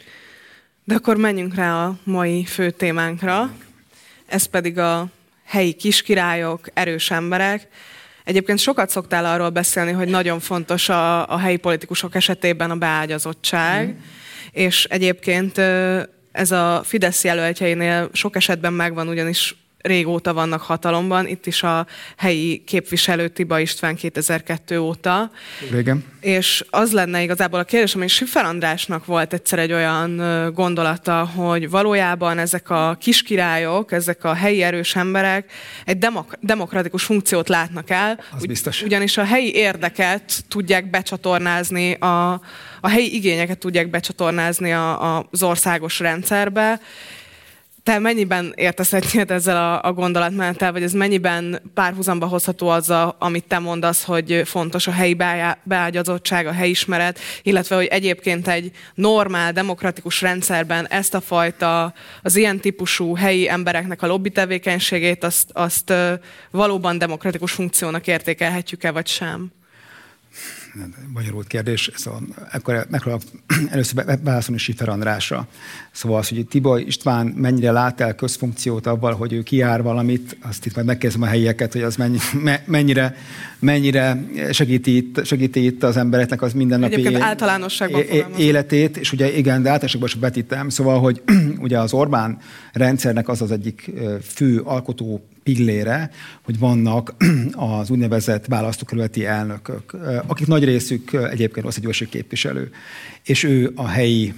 De akkor menjünk rá a mai fő témánkra. Ez pedig a helyi kiskirályok, erős emberek. Egyébként sokat szoktál arról beszélni, hogy nagyon fontos a, a helyi politikusok esetében a beágyazottság, mm. és egyébként ez a Fidesz jelöltjeinél sok esetben megvan, ugyanis régóta vannak hatalomban. Itt is a helyi képviselő Tiba István kétezer-kettő óta. Régen. És az lenne igazából a kérdés, ami Schiffer Andrásnak volt egyszer egy olyan gondolata, hogy valójában ezek a kiskirályok, ezek a helyi erős emberek egy demok- demokratikus funkciót látnak el. Az biztos. Ugyanis a helyi érdeket tudják becsatornázni, a, a helyi igényeket tudják becsatornázni a, a, az országos rendszerbe. Te mennyiben értesz egyet ezzel a, a gondolatmenettel, vagy ez mennyiben párhuzamba hozható azzal, amit te mondasz, hogy fontos a helyi beágyazottság, a helyismeret, illetve hogy egyébként egy normál, demokratikus rendszerben ezt a fajta, az ilyen típusú helyi embereknek a lobby tevékenységét, azt, azt valóban demokratikus funkciónak értékelhetjük-e, vagy sem? Bonyolult kérdés, szóval akkor megpróbálok először válaszolni Schiffer Andrásra. Szóval az, hogy Tiba István mennyire lát el közfunkciót abban, hogy ő kijár valamit, azt itt majd megkérdezem a helyieket, hogy az mennyire, mennyire segíti, itt, segíti itt az embereknek az mindennapi é- általánosságban életét, és ugye igen, de általánosságban is betítem. Szóval, hogy ugye az Orbán rendszernek az az egyik fő alkotó pillére, hogy vannak az úgynevezett választókerületi elnökök, akik nagy részük egyébként országgyűlési képviselő, és ő a helyi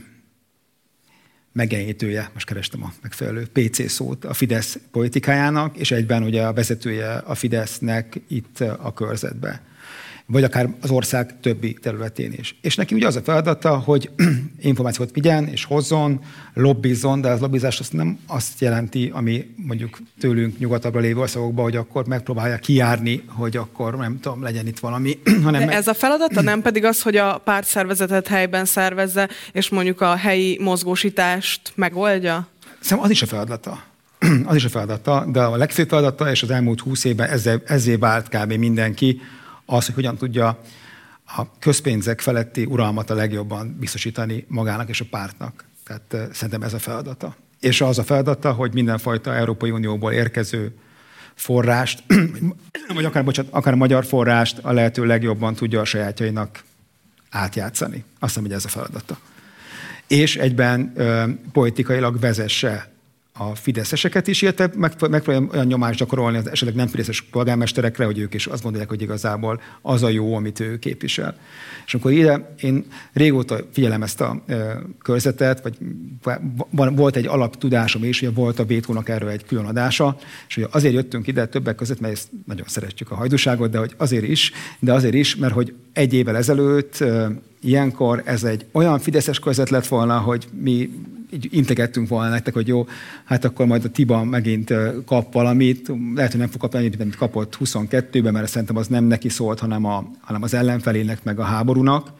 megenyítője, most kerestem a megfelelő pé cé szót, a Fidesz politikájának, és egyben ugye a vezetője a Fidesznek itt a körzetbe, vagy akár az ország többi területén is. És neki ugye az a feladata, hogy információt vigyen és hozzon, lobbizzon, de az lobbizás azt nem azt jelenti, ami mondjuk tőlünk nyugatabbra lévő országokban, hogy akkor megpróbálja kijárni, hogy akkor nem tudom, legyen itt valami. Hanem de ez a feladata nem pedig az, hogy a pártszervezetet helyben szervezze, és mondjuk a helyi mozgósítást megoldja? Szerintem az is a feladata. Az is a feladata, de a legfőbb feladata, és az elmúlt húsz évben ezzel, ezzé vált kb. Mindenki, az, hogy hogyan tudja a közpénzek feletti uralmat a legjobban biztosítani magának és a pártnak. Tehát szerintem ez a feladata. És az a feladata, hogy mindenfajta Európai Unióból érkező forrást, vagy akár, bocsánat, akár magyar forrást a lehető legjobban tudja a sajátjainak átjátszani. Azt hiszem, hogy ez a feladata. És egyben ö, politikailag vezesse a fideszeseket is, illetve megpróbálja olyan nyomást gyakorolni az esetleg nem fideszes polgármesterekre, hogy ők is azt gondolják, hogy igazából az a jó, amit ő képvisel. És akkor ide én régóta figyelem ezt a e, körzetet, vagy volt egy alaptudásom is, hogy volt a vétónak erről egy külön adása, és hogy azért jöttünk ide többek között, mert ezt nagyon szeretjük a hajdúságot, de hogy azért is, de azért is, mert hogy egy évvel ezelőtt e, ilyenkor ez egy olyan fideszes körzet lett volna, hogy mi így integettünk volna nektek, hogy jó, hát akkor majd a Tiba megint kap valamit, lehet, hogy nem fog kapni annyit, mint kapott huszonkettőben, mert szerintem az nem neki szólt, hanem, a, hanem az ellenfelének, meg a háborúnak.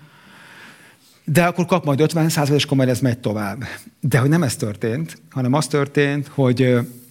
De akkor kap majd ötven százalékot, és akkor majd ez megy tovább. De hogy nem ez történt, hanem az történt, hogy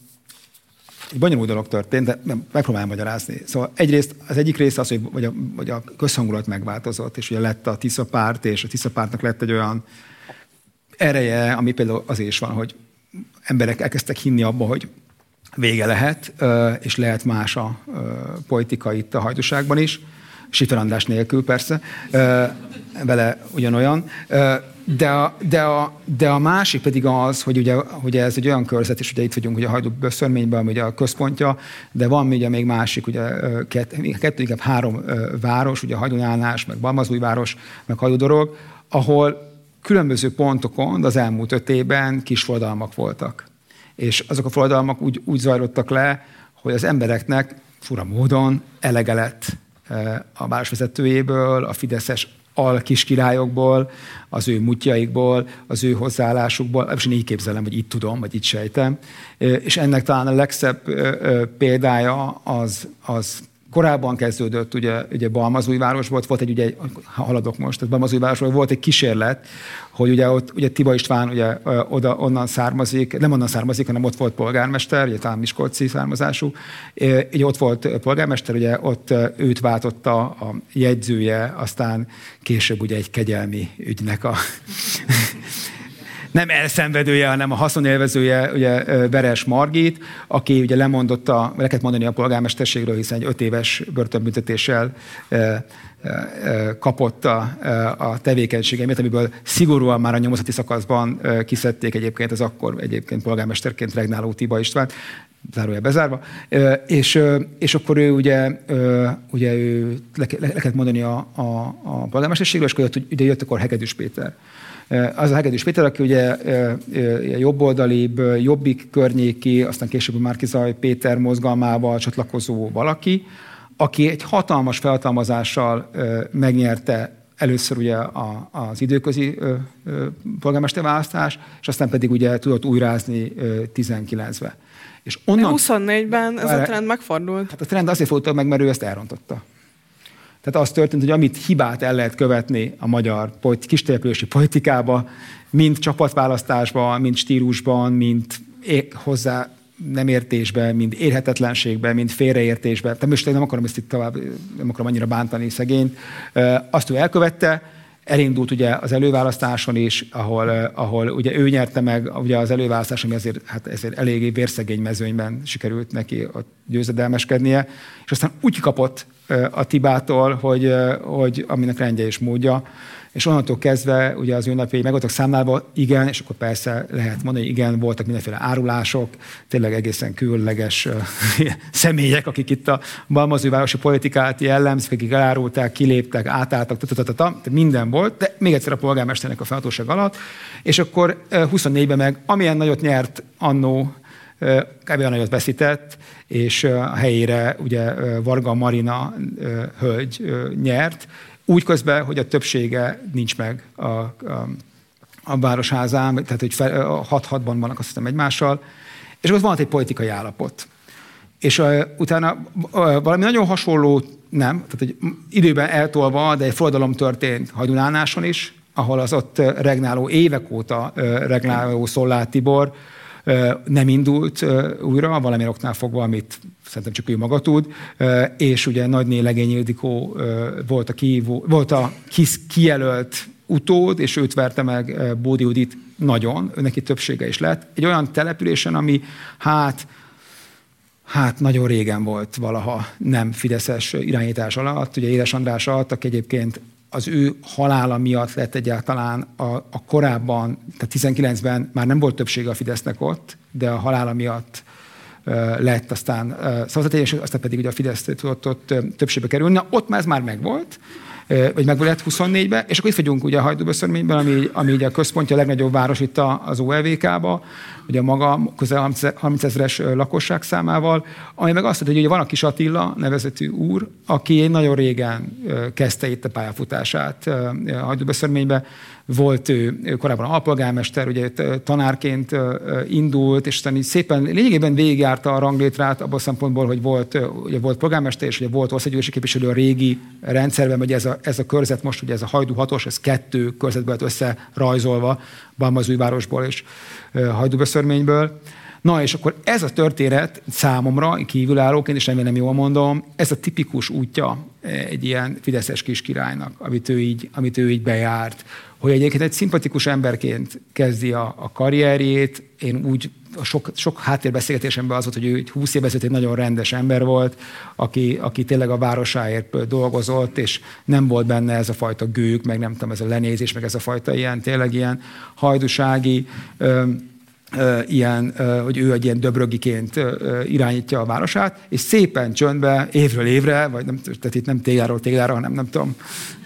egy bonyolult dolog történt, de megpróbálom magyarázni. Szóval egyrészt az egyik része az, hogy, hogy, a, hogy a közhangulat megváltozott, és ugye lett a Tisza párt, és a Tisza pártnak lett egy olyan ereje, ami például azért is van, hogy emberek elkezdtek hinni abba, hogy vége lehet, és lehet más a politika itt a Hajdúságban is, Schiffer András nélkül persze, vele ugyanolyan. De a, de, a, de a másik pedig az, hogy ugye, ugye ez egy olyan körzet, és ugye itt vagyunk ugye a Hajdú Böszörményben, ugye a központja, de van ugye még másik, ugye kettő, inkább három város, ugye Hajdúnálnás, meg Balmazújváros, meg Hajdúdorog, ahol különböző pontokon az elmúlt öt évben kis forradalmak voltak. És azok a forradalmak úgy, úgy zajlottak le, hogy az embereknek fura módon elege lett a városvezetőjéből, a fideszes al kiskirályokból, az ő mutyaikból, az ő hozzáállásukból, és én így képzelem, vagy így tudom, vagy így sejtem. És ennek talán a legszebb példája az, az korábban kezdődött, ugye, ugye Balmazújvárosból, volt egy, ugye, haladok most, tehát Balmazújvárosból volt egy kísérlet, hogy ugye ott ugye Tiba István ugye, oda, onnan származik, nem onnan származik, hanem ott volt polgármester, ugye talán miskolci származású, ugye ott volt polgármester, ugye ott őt váltotta a jegyzője, aztán később ugye egy kegyelmi ügynek a nem elszenvedője, hanem a haszonélvezője, ugye Veres Margit, aki ugye lemondott a, le kellett mondani a polgármesterségről, hiszen egy öt éves börtönbüntetéssel kapott a, a tevékenységeit, amiből szigorúan már a nyomozati szakaszban kiszedték egyébként az akkor egyébként polgármesterként regnáló Tiba István, zárója bezárva, és, és akkor ő ugye, ugye ő le, le kellett mondani a, a, a polgármesterségről, és akkor jött, ugye jött akkor Hegedűs Péter. Az a Hegedűs Péter, aki ugye jobboldalibb, Jobbik környéki, aztán később Márki-Zay Péter mozgalmával csatlakozó valaki, aki egy hatalmas felhatalmazással megnyerte először ugye az időközi polgármesterválasztás, és aztán pedig ugye tudott újrázni tizenkilencben. És onnan, huszonnégyben ez a trend megfordult? Hát a trend azért fordult meg, mert ő ezt elrontotta. Tehát az történt, hogy amit hibát el lehet követni a magyar kistelepülési politikába, mind csapatválasztásban, mind stílusban, mind hozzá nem értésben, mind érhetetlenségben, mind félreértésben. Tehát most nem akarom ezt itt tovább, nem akarom annyira bántani szegényt. Azt ő elkövette, elindult ugye az előválasztáson is, ahol, ahol ugye ő nyerte meg ugye az előválasztáson, ami azért, hát ezért eléggé vérszegény mezőnyben sikerült neki ott győzedelmeskednie, és aztán úgy kapott a Tibától, hogy, hogy aminek rendje és módja, és onnantól kezdve ugye az ő napjai meg voltak számlálva, igen, és akkor persze lehet mondani, hogy igen, voltak mindenféle árulások, tényleg egészen különleges személyek, akik itt a balmazújvárosi politikát jellemzik, akik elárulták, kiléptek, átálltak, minden volt, de még egyszer a polgármesternek a feladatosság alatt, és akkor huszonnégyben meg, amilyen nagyot nyert annó, kb. Olyan nagyot veszített, és a helyére ugye Varga Marina hölgy nyert, úgy közben, hogy a többsége nincs meg a, a, a városházán, tehát hogy hat-hatban vannak azt hiszem egymással, és ott van egy politikai állapot. És uh, utána uh, valami nagyon hasonló, nem, tehát egy időben eltolva, de egy forradalom történt Hajdúnánáson is, ahol az ott regnáló, évek óta uh, regnáló Szollát Tibor uh, nem indult uh, újra, valamilyen oknál fogva, amit szerintem csak ő maga tud, és ugye Nagyné Legény Ildikó volt a, kihívó, volt a kijelölt utód, és őt verte meg Bódi Judit nagyon, neki többsége is lett. Egy olyan településen, ami hát, hát nagyon régen volt valaha nem fideszes irányítás alatt, ugye Édes András alatt, aki egyébként az ő halála miatt lett egyáltalán a, a korábban, tehát tizenkilencben már nem volt többsége a Fidesznek ott, de a halála miatt lett aztán szavazat, és aztán pedig ugye a Fidesz tudott ott többségbe kerülni. Na, ott már ez már megvolt, vagy meg lett huszonnégyben, és akkor itt vagyunk ugye a Hajdúböszörményben, ami, ami ugye a központja, a legnagyobb város itt az o el vé ká-ba, ugye maga közel harmincezres lakosság számával, ami meg azt mondja, hogy ugye van a Kis Attila nevezetű úr, aki nagyon régen kezdte itt a pályafutását a Hajdúböszörménybe. Volt ő korábban alpolgármester, ugye tanárként indult, és aztán így szépen lényegében végigjárta a ranglétrát abban a szempontból, hogy volt, ugye volt polgármester, és ugye volt országgyűlési képviselő a régi rendszerben, hogy ez a, ez a körzet most, ugye ez a Hajdú hatos, ez kettő körzetből lett összerajzolva, Balmazújvárosból és Hajdúböszörményből. Na, és akkor ez a történet számomra, kívülállóként, és remélem jól mondom, ez a tipikus útja egy ilyen fideszes kiskirálynak, amit ő így, amit ő így bejárt. Hogy egyébként egy szimpatikus emberként kezdi a, a karrierjét, én úgy a sok, sok háttérbeszélgetésemben az volt, hogy ő húsz évvel ezelőtt egy nagyon rendes ember volt, aki, aki tényleg a városáért dolgozott, és nem volt benne ez a fajta gőg, meg nem tudom, ez a lenézés, meg ez a fajta ilyen, tényleg ilyen hajdusági, Uh, ilyen, uh, hogy ő egy ilyen döbrögiként uh, irányítja a városát, és szépen csöndbe, évről évre, vagy nem, tehát itt nem tégláról téglára, hanem nem tudom,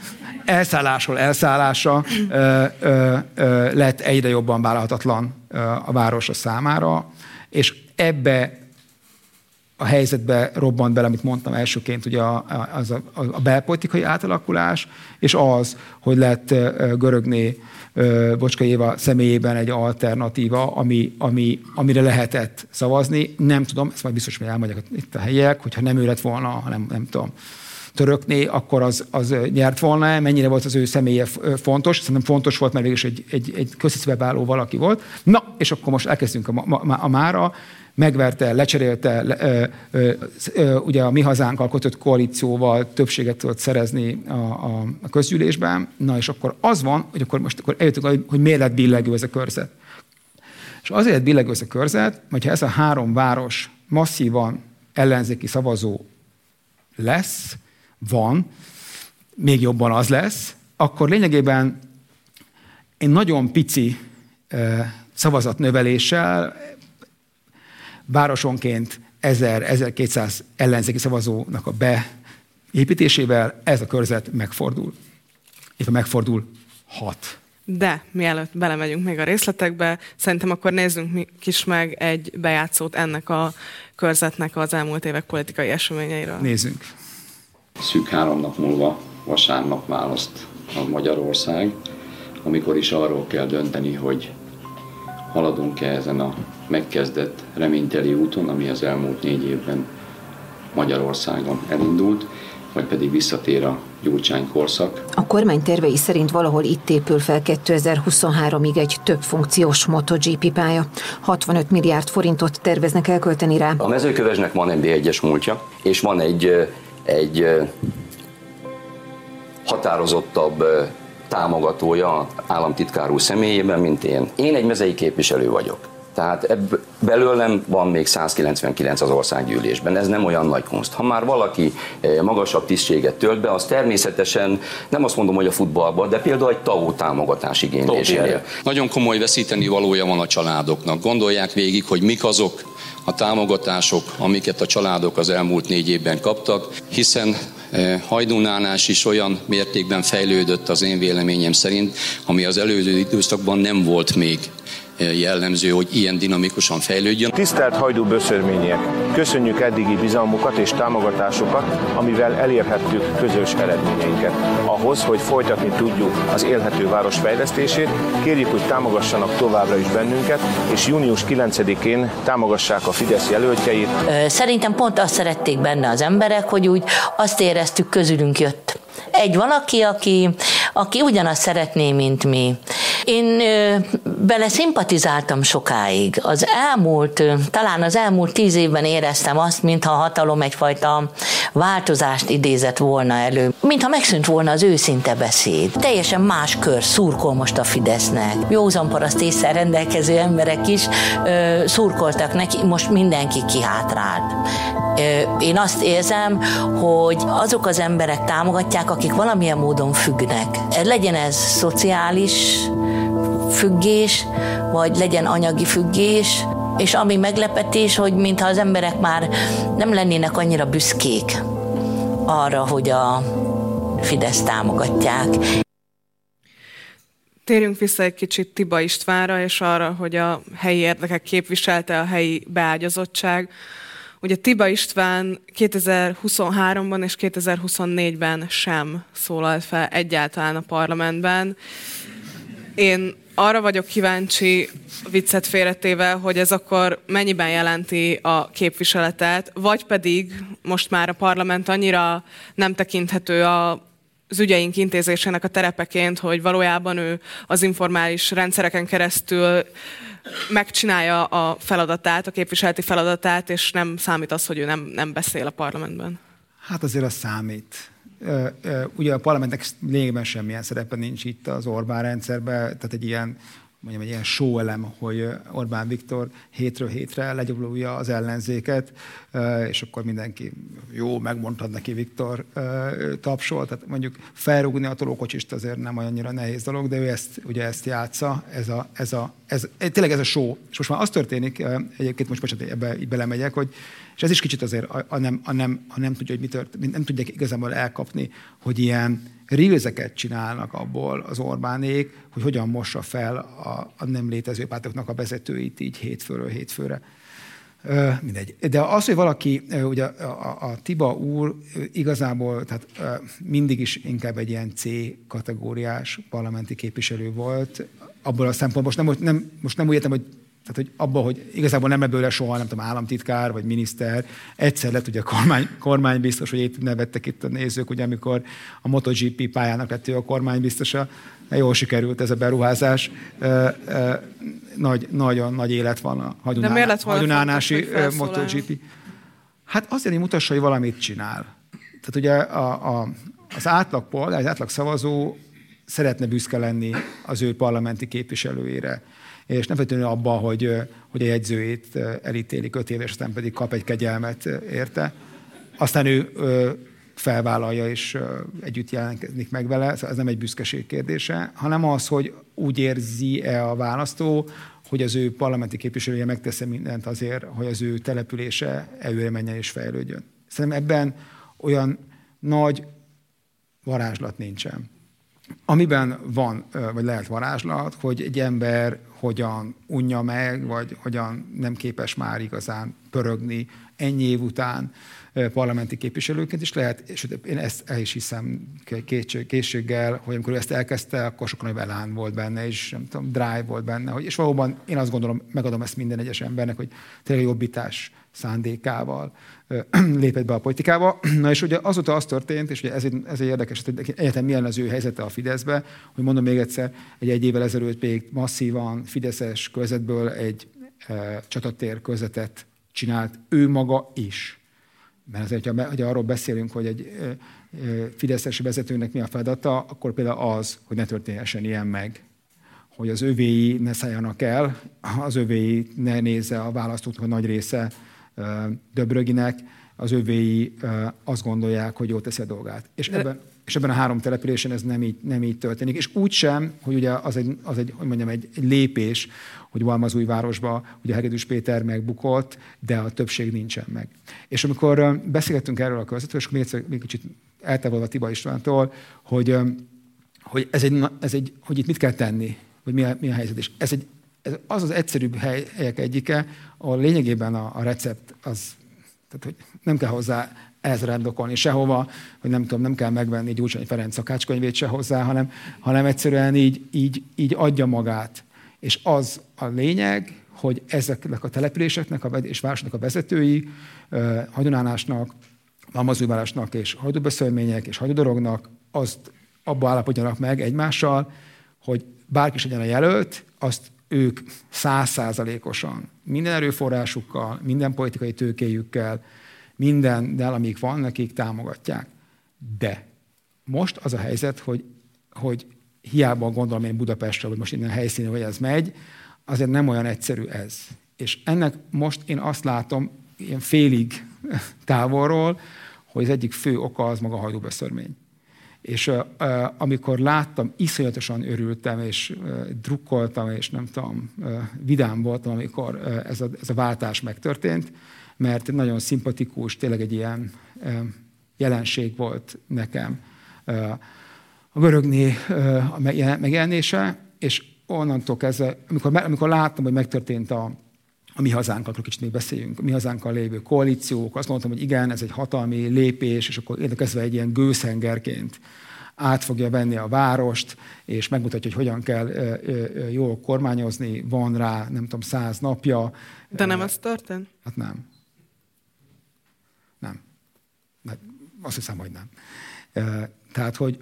elszállásról elszállásra ö, ö, ö, lett egyre jobban vállalhatatlan ö, a városa számára, és ebbe a helyzetbe robbant bele, amit mondtam elsőként, ugye a, a, az a, a belpolitikai átalakulás, és az, hogy lett ö, Görögné ö, Bocskai Éva személyében egy alternatíva, ami, ami, amire lehetett szavazni. Nem tudom, ezt majd biztos, hogy elmondják itt a helyiek, hogyha nem ő lett volna, hanem nem tudom, Törökné, akkor az, az nyert volna, mennyire volt az ő személye fontos. Szerintem fontos volt, mert végül egy, egy, egy közhiszbe váló valaki volt. Na, és akkor most elkezdünk a, a, a mára. Megverte, lecserélte, le, ö, ö, ö, ugye a Mi Hazánkkal kötött koalícióval többséget tudott szerezni a, a, a közgyűlésben. Na, és akkor az van, hogy akkor most akkor eljöttünk, hogy miért lett billegő ez a körzet. És azért lett billegő ez a körzet, mert ha ez a három város masszívan ellenzéki szavazó lesz, van, még jobban az lesz, akkor lényegében egy nagyon pici uh, szavazatnöveléssel, városonként ezer-ezerkétszáz ellenzéki szavazónak a beépítésével ez a körzet megfordul. Itt megfordul hat. De mielőtt belemegyünk még a részletekbe, szerintem akkor nézzünk is meg egy bejátszót ennek a körzetnek az elmúlt évek politikai eseményeiről. Nézzünk. Szűk három nap múlva vasárnap választ a Magyarország, amikor is arról kell dönteni, hogy haladunk-e ezen a megkezdett reményteli úton, ami az elmúlt négy évben Magyarországon elindult, vagy pedig visszatér a Gyurcsány korszak. A kormány tervei szerint valahol itt épül fel kétezer-huszonháromig egy több funkciós MotoGP pálya. hatvanöt milliárd forintot terveznek elkölteni rá. A Mezőkövesdnek van egy bé egyes múltja, és van egy, egy határozottabb támogatója államtitkár úr személyében, mint én. Én egy mezei képviselő vagyok. Tehát ebből belőlem van még százkilencvenkilenc az országgyűlésben. Ez nem olyan nagy kunst. Ha már valaki magasabb tisztséget tölt be, az természetesen nem azt mondom, hogy a futballban, de például egy té á o támogatás igénylésére. Nagyon komoly veszíteni valója van a családoknak. Gondolják végig, hogy mik azok a támogatások, amiket a családok az elmúlt négy évben kaptak, hiszen Hajdúnánás is olyan mértékben fejlődött az én véleményem szerint, ami az előző időszakban nem volt még jellemző, hogy ilyen dinamikusan fejlődjön. Tisztelt Hajdú böszörményiek! Köszönjük eddigi bizalmukat és támogatásokat, amivel elérhettük közös eredményeinket. Ahhoz, hogy folytatni tudjuk az élhető város fejlesztését, kérjük, hogy támogassanak továbbra is bennünket, és június kilencedikén támogassák a Fidesz jelöltjeit. Szerintem pont azt szerették benne az emberek, hogy úgy azt éreztük, közülünk jött egy valaki, aki, aki ugyanazt szeretné, mint mi. Én ö, bele szimpatizáltam sokáig. Az elmúlt, ö, talán az elmúlt tíz évben éreztem azt, mintha a hatalom egyfajta változást idézett volna elő. Mintha megszűnt volna az őszinte beszéd. Teljesen más kör szurkol most a Fidesznek. Józan paraszt ésszel rendelkező emberek is ö, szurkoltak neki, most mindenki kihátrált. Ö, én azt érzem, hogy azok az emberek támogatják, akik valamilyen módon függnek. Legyen ez szociális függés, vagy legyen anyagi függés, és ami meglepetés, hogy mintha az emberek már nem lennének annyira büszkék arra, hogy a Fidesz támogatják. Térjünk vissza egy kicsit Tiba Istvánra, és arra, hogy a helyi érdekek képviselte a helyi beágyazottság. Ugye Tiba István kétezer-huszonháromban és kétezer-huszonnégyben sem szólalt fel egyáltalán a parlamentben. Én arra vagyok kíváncsi, viccet félretéve, hogy ez akkor mennyiben jelenti a képviseletet, vagy pedig most már a parlament annyira nem tekinthető a az ügyeink intézésének a terepeként, hogy valójában ő az informális rendszereken keresztül megcsinálja a feladatát, a képviseleti feladatát, és nem számít az, hogy ő nem, nem beszél a parlamentben. Hát azért az számít. Ugye a parlamentnek lényegében semmilyen szerepe nincs itt az Orbán rendszerben, tehát egy ilyen, mondjam, egy ilyen show elem, hogy Orbán Viktor hétről hétre legyoblulja az ellenzéket, és akkor mindenki, jó, megmondtad neki, Viktor, tapsol. Tehát mondjuk felrúgni a tolókocsist azért nem annyira nehéz dolog, de ő ezt, ugye ezt játsza, ez a, ez a, ez, tényleg ez a show. És most már az történik, egyébként most bocsánat, ebbe így belemegyek, hogy és ez is kicsit azért, a, a nem, a nem, a nem tudja, hogy mi történik, nem tudják igazából elkapni, hogy ilyen, rílzeket csinálnak abból az Orbánék, hogy hogyan mossa fel a, a nem létező pártoknak a vezetőit így hétfőről hétfőre. Ö, mindegy. De az, hogy valaki, ugye a, a, a Tiba úr igazából tehát, mindig is inkább egy ilyen C kategóriás parlamenti képviselő volt, abból a szempontból, most nem, nem, most nem úgy értem, hogy Tehát, hogy abban, hogy igazából nem ebből soha, nem tudom, államtitkár vagy miniszter, egyszer lett ugye a kormány, kormánybiztos, hogy itt nevettek itt a nézők, ugye amikor a MotoGP pályának lett ő a kormánybiztosa, jól sikerült ez a beruházás. Nagy, nagyon nagy élet van a hagyunánási MotoGP. Hát azért, hogy mutassa, hogy valamit csinál. Tehát ugye a, a, az átlag polgár, az átlag szavazó szeretne büszke lenni az ő parlamenti képviselőjére. És nem feltétlenül abban, hogy, hogy a jegyzőjét elítélik öt éves, aztán pedig kap egy kegyelmet érte. Aztán ő felvállalja, és együtt jelentkezik meg vele. Szóval ez nem egy büszkeség kérdése, hanem az, hogy úgy érzi-e a választó, hogy az ő parlamenti képviselője megteszi mindent azért, hogy az ő települése előre menjen és fejlődjön. Szerintem ebben olyan nagy varázslat nincsen. Amiben van, vagy lehet varázslat, hogy egy ember hogyan unja meg, vagy hogyan nem képes már igazán pörögni ennyi év után parlamenti képviselőként is lehet, és én ezt el is hiszem készséggel, hogy amikor ő ezt elkezdte, akkor sokkal nagyobb elán volt benne, és nem tudom, drive volt benne, hogy, és valóban én azt gondolom, megadom ezt minden egyes embernek, hogy tényleg jobbítás szándékával lépett be a politikába. Na és ugye azóta az történt, és ugye ez egy, ez egy érdekes, hogy egyetem milyen az ő helyzete a Fideszbe, hogy mondom még egyszer, egy egy évvel ezelőtt még masszívan fideszes körzetből egy e, csatatér körzetet csinált ő maga is. Mert azért, hogyha, hogyha arról beszélünk, hogy egy e, e, fideszes vezetőnek mi a feladata, akkor például az, hogy ne történhessen ilyen meg, hogy az övéi ne szálljanak el, az övéi ne nézze a választóknak a nagy része Döbröginek, az övéi azt gondolják, hogy jól teszi a dolgát. És ebben, és ebben a három településen ez nem így, nem így történik. És úgy sem, hogy ugye az egy, az egy, hogy mondjam, egy, egy lépés, hogy Valmazújvárosban ugye Hegedűs Péter megbukott, de a többség nincsen meg. És amikor beszélgettünk erről a körzetről, és még egyszer még kicsit eltávolva Tiba Istvántól, hogy, hogy, ez egy, ez egy, hogy itt mit kell tenni, hogy mi a, mi a helyzet. És ez egy Ez az az egyszerűbb hely, helyek egyike, ahol lényegében a, a recept az, tehát hogy nem kell hozzá ehhez rendokolni sehova, hogy nem tudom, nem kell megvenni Gyurcsány Ferenc szakácskönyvét se hozzá, hanem, hanem egyszerűen így, így, így adja magát. És az a lényeg, hogy ezeknek a településeknek a, és városoknak a vezetői, uh, Hagyonánásnak, Valmazújvárosnak és Hajdúböszörmények és Hajdúdorognak azt abba állapodjanak meg egymással, hogy bárki is legyen a jelölt, azt ők száz százalékosan, minden erőforrásukkal, minden politikai tőkéjükkel, mindennel, amik van, nekik támogatják. De most az a helyzet, hogy, hogy hiába gondolom én Budapestről, hogy most innen helyszínen, hogy ez megy, azért nem olyan egyszerű ez. És ennek most én azt látom, ilyen félig távolról, hogy az egyik fő oka az maga a Hajdúböszörmény. És uh, amikor láttam, iszonyatosan örültem, és uh, drukkoltam, és nem tudom, uh, vidám voltam, amikor uh, ez, a, ez a váltás megtörtént, mert nagyon szimpatikus, tényleg egy ilyen uh, jelenség volt nekem uh, a Görögné uh, a megjelenése, és onnantól kezdve, amikor, amikor láttam, hogy megtörtént a a Mi Hazánkkal, kicsit még beszéljünk, a Mi Hazánkkal lévő koalíciók, azt mondtam, hogy igen, ez egy hatalmi lépés, és akkor érdekezve egy ilyen gőzhengerként át fogja venni a várost, és megmutatja, hogy hogyan kell jól kormányozni, van rá, nem tudom, száz napja. De nem ez történt? Hát nem. Nem. Azt hiszem, hogy nem. Tehát, hogy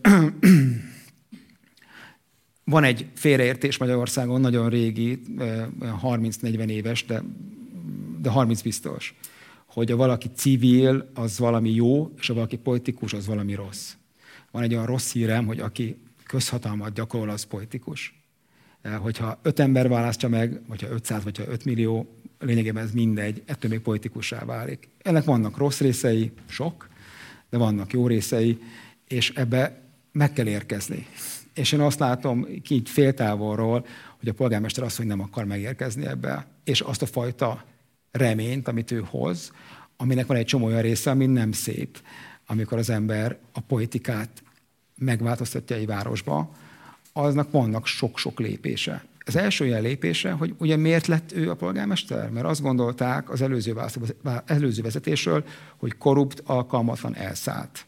van egy félreértés Magyarországon, nagyon régi, harminc-negyven éves, de, de harminc biztos, hogy a valaki civil, az valami jó, és a valaki politikus, az valami rossz. Van egy olyan rossz hírem, hogy aki közhatalmat gyakorol, az politikus. Hogyha öt ember választja meg, vagy ha ötszáz, vagy ha öt millió, lényegében ez mindegy, ettől még politikussá válik. Ennek vannak rossz részei, sok, de vannak jó részei, és ebbe meg kell érkezni. És én azt látom így féltávolról, hogy a polgármester azt, hogy nem akar megérkezni ebbe, és azt a fajta reményt, amit ő hoz, aminek van egy csomó olyan része, ami nem szép, amikor az ember a politikát megváltoztatja egy városba, aznak vannak sok-sok lépése. Az első ilyen lépése, hogy ugye miért lett ő a polgármester? Mert azt gondolták az előző, előző vezetésről, hogy korrupt, alkalmatlan, elszállt.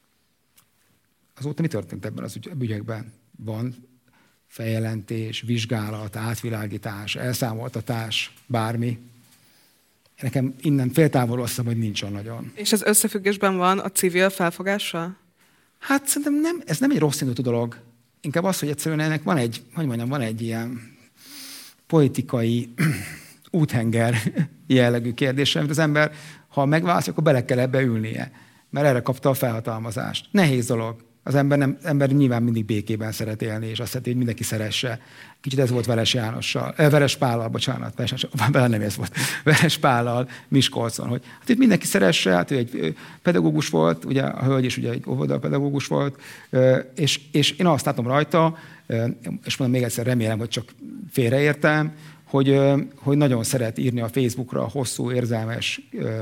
Azóta mi történt ebben az ügyekben? Van feljelentés, vizsgálat, átvilágítás, elszámoltatás, bármi. Nekem innen féltávolról azt hiszem, hogy nincs olyan nagyon. És ez összefüggésben van a civil felfogással? Hát szerintem nem, ez nem egy rossz indulatú dolog. Inkább az, hogy egyszerűen ennek van egy, hogy mondjam, van egy ilyen politikai úthenger jellegű kérdése, amit az ember, ha megválasztja, akkor bele kell ebbe ülnie. Mert erre kapta a felhatalmazást. Nehéz dolog. Az ember, nem, ember nyilván mindig békében szeret élni, és azt szereti, hogy mindenki szeresse. Kicsit ez volt Veres Jánossal, eh, Veres Pállal, bocsánat, Veres, bele nem ez volt, Veres Pállal Miskolcon, hogy hát itt mindenki szeresse, hát ő egy pedagógus volt, ugye a hölgy is ugye egy óvodapedagógus volt, és, és én azt látom rajta, és mondom még egyszer, remélem, hogy csak félreértem, hogy, hogy nagyon szeret írni a Facebookra hosszú, érzelmes,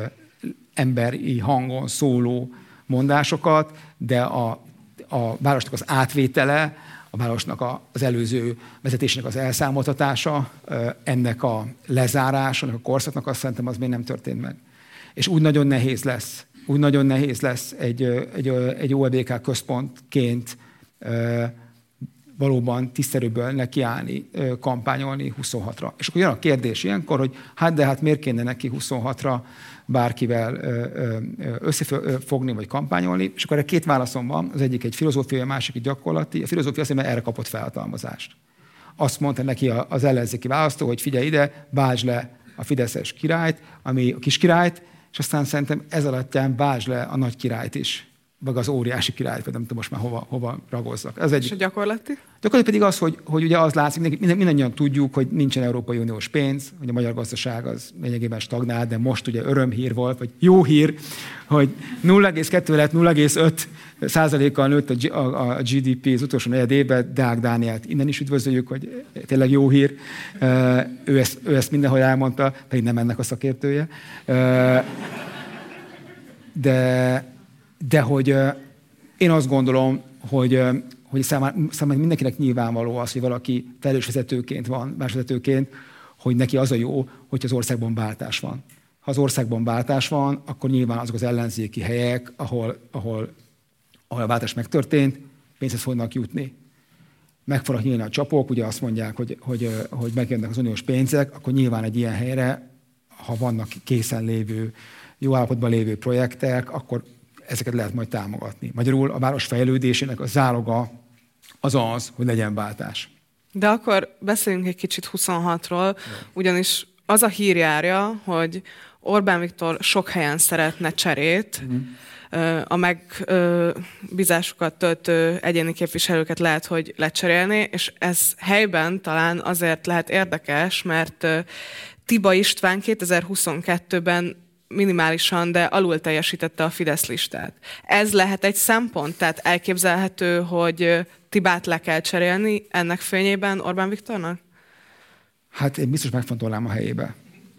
emberi hangon szóló mondásokat, de a a városnak az átvétele, a városnak az előző vezetésének az elszámoltatása, ennek a lezárása, ennek a korszaknak azt szerintem az még nem történt meg. És úgy nagyon nehéz lesz, úgy nagyon nehéz lesz egy, egy, egy o e bé ká központként valóban tiszterőből nekiállni, kampányolni huszonhatra. És akkor jön a kérdés ilyenkor, hogy hát de hát miért kéne neki huszonhatra bárkivel összefogni vagy kampányolni, és akkor erre két válaszom van, az egyik egy filozófiai, a másik egy gyakorlati. A filozófia azt mondja, mert erre kapott felhatalmazást. Azt mondta neki az ellenzéki választó, hogy figyelj ide, bázsd le a fideszes királyt, ami a kis királyt, és aztán szerintem ez alattján bázsd le a nagy királyt is, meg az óriási királyt, vagy nem tudom most már hova, hova ragozzak. Ez egyik. És a gyakorlati? Gyakorlatilag pedig az, hogy, hogy ugye az látszik, minden, mindannyian tudjuk, hogy nincsen Európai Uniós pénz, hogy a magyar gazdaság az lényegében stagnál, de most ugye örömhír volt, vagy jó hír, hogy nulla egész kettő lett nulla egész öt százalékkal nőtt a, a, a gé dé pé az utolsó negyed évben. Deák Dánielt innen is üdvözöljük, hogy tényleg jó hír. Ő ezt, ő ezt mindenhol elmondta, pedig nem ennek a szakértője. De, de hogy én azt gondolom, hogy hogy számára, számára mindenkinek nyilvánvaló az, hogy valaki felelős vezetőként van, vezetőként, hogy neki az a jó, hogy az országban váltás van. Ha az országban váltás van, akkor nyilván azok az ellenzéki helyek, ahol, ahol, ahol a váltás megtörtént, pénzhez fognak jutni. Meg fognak nyílni a csapok, ugye azt mondják, hogy, hogy, hogy megjönnek az uniós pénzek, akkor nyilván egy ilyen helyre, ha vannak készen lévő, jó állapotban lévő projektek, akkor ezeket lehet majd támogatni. Magyarul a város fejlődésének a záloga az az, hogy legyen váltás. De akkor beszéljünk egy kicsit huszonhatról, ugyanis az a hír járja, hogy Orbán Viktor sok helyen szeretne cserét, mm. a megbízásukat töltő egyéni képviselőket lehet, hogy lecserélni, és ez helyben talán azért lehet érdekes, mert Tiba István kétezer-huszonkettőben minimálisan, de alul teljesítette a Fidesz listát. Ez lehet egy szempont? Tehát elképzelhető, hogy Tibát le kell cserélni ennek fényében Orbán Viktornak? Hát én biztos megfontolnám a helyébe.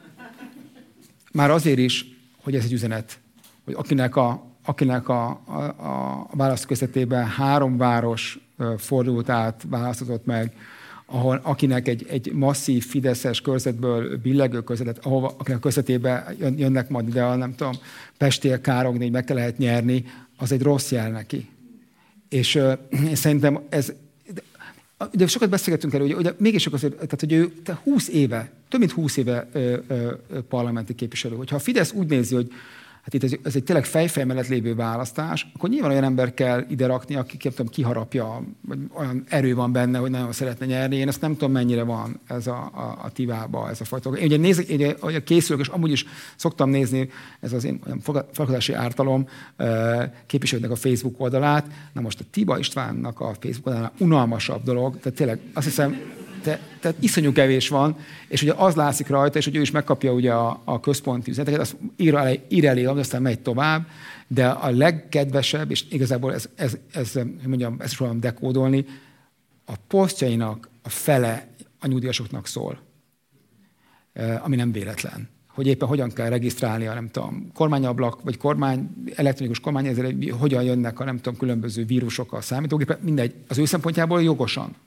Már azért is, hogy ez egy üzenet, hogy akinek a, akinek a, a, a választóközvetében három város fordult át, választott meg, ahol akinek egy, egy masszív fideszes körzetből billegő körzetet, ahova, akinek a körzetében jönnek majd ide, nem tudom, Pestél károgni, hogy meg kell lehet nyerni, az egy rossz jel neki. És uh, én szerintem ez, de, de sokat beszélgettünk erről, hogy, hogy mégis azért, tehát hogy ő húsz éve, több mint húsz éve ö, ö, parlamenti képviselő, hogyha a Fidesz úgy nézi, hogy hát itt ez, ez egy tényleg fejfej mellett lévő választás, akkor nyilván olyan ember kell ide rakni, aki nem tudom, kiharapja, vagy olyan erő van benne, hogy nagyon szeretne nyerni. Én ezt nem tudom, mennyire van ez a, a, a Tivába, ez a fajta. Én ugye nézek, én ugye készülök, és amúgy is szoktam nézni, ez az én fogadási ártalom képviselőnek a Facebook oldalát. Na most a Tiba Istvánnak a Facebook oldalán unalmasabb dolog, tehát tényleg azt hiszem, Te, tehát iszonyú kevés van, és ugye az látszik rajta, és hogy ő is megkapja ugye a, a központi üzeneteket, azt ír elé, ír elé, aztán megy tovább, de a legkedvesebb, és igazából ez, ez, ez, mondjam, ezt is valam dekódolni, a posztjainak a fele a nyugdíjasoknak szól, ami nem véletlen. hogy éppen hogyan kell regisztrálni a nem tudom, kormányablak, vagy kormány, elektronikus kormányezre, hogyan jönnek a nem tudom, különböző vírusok a számítógépre, mindegy, az ő szempontjából jogosan.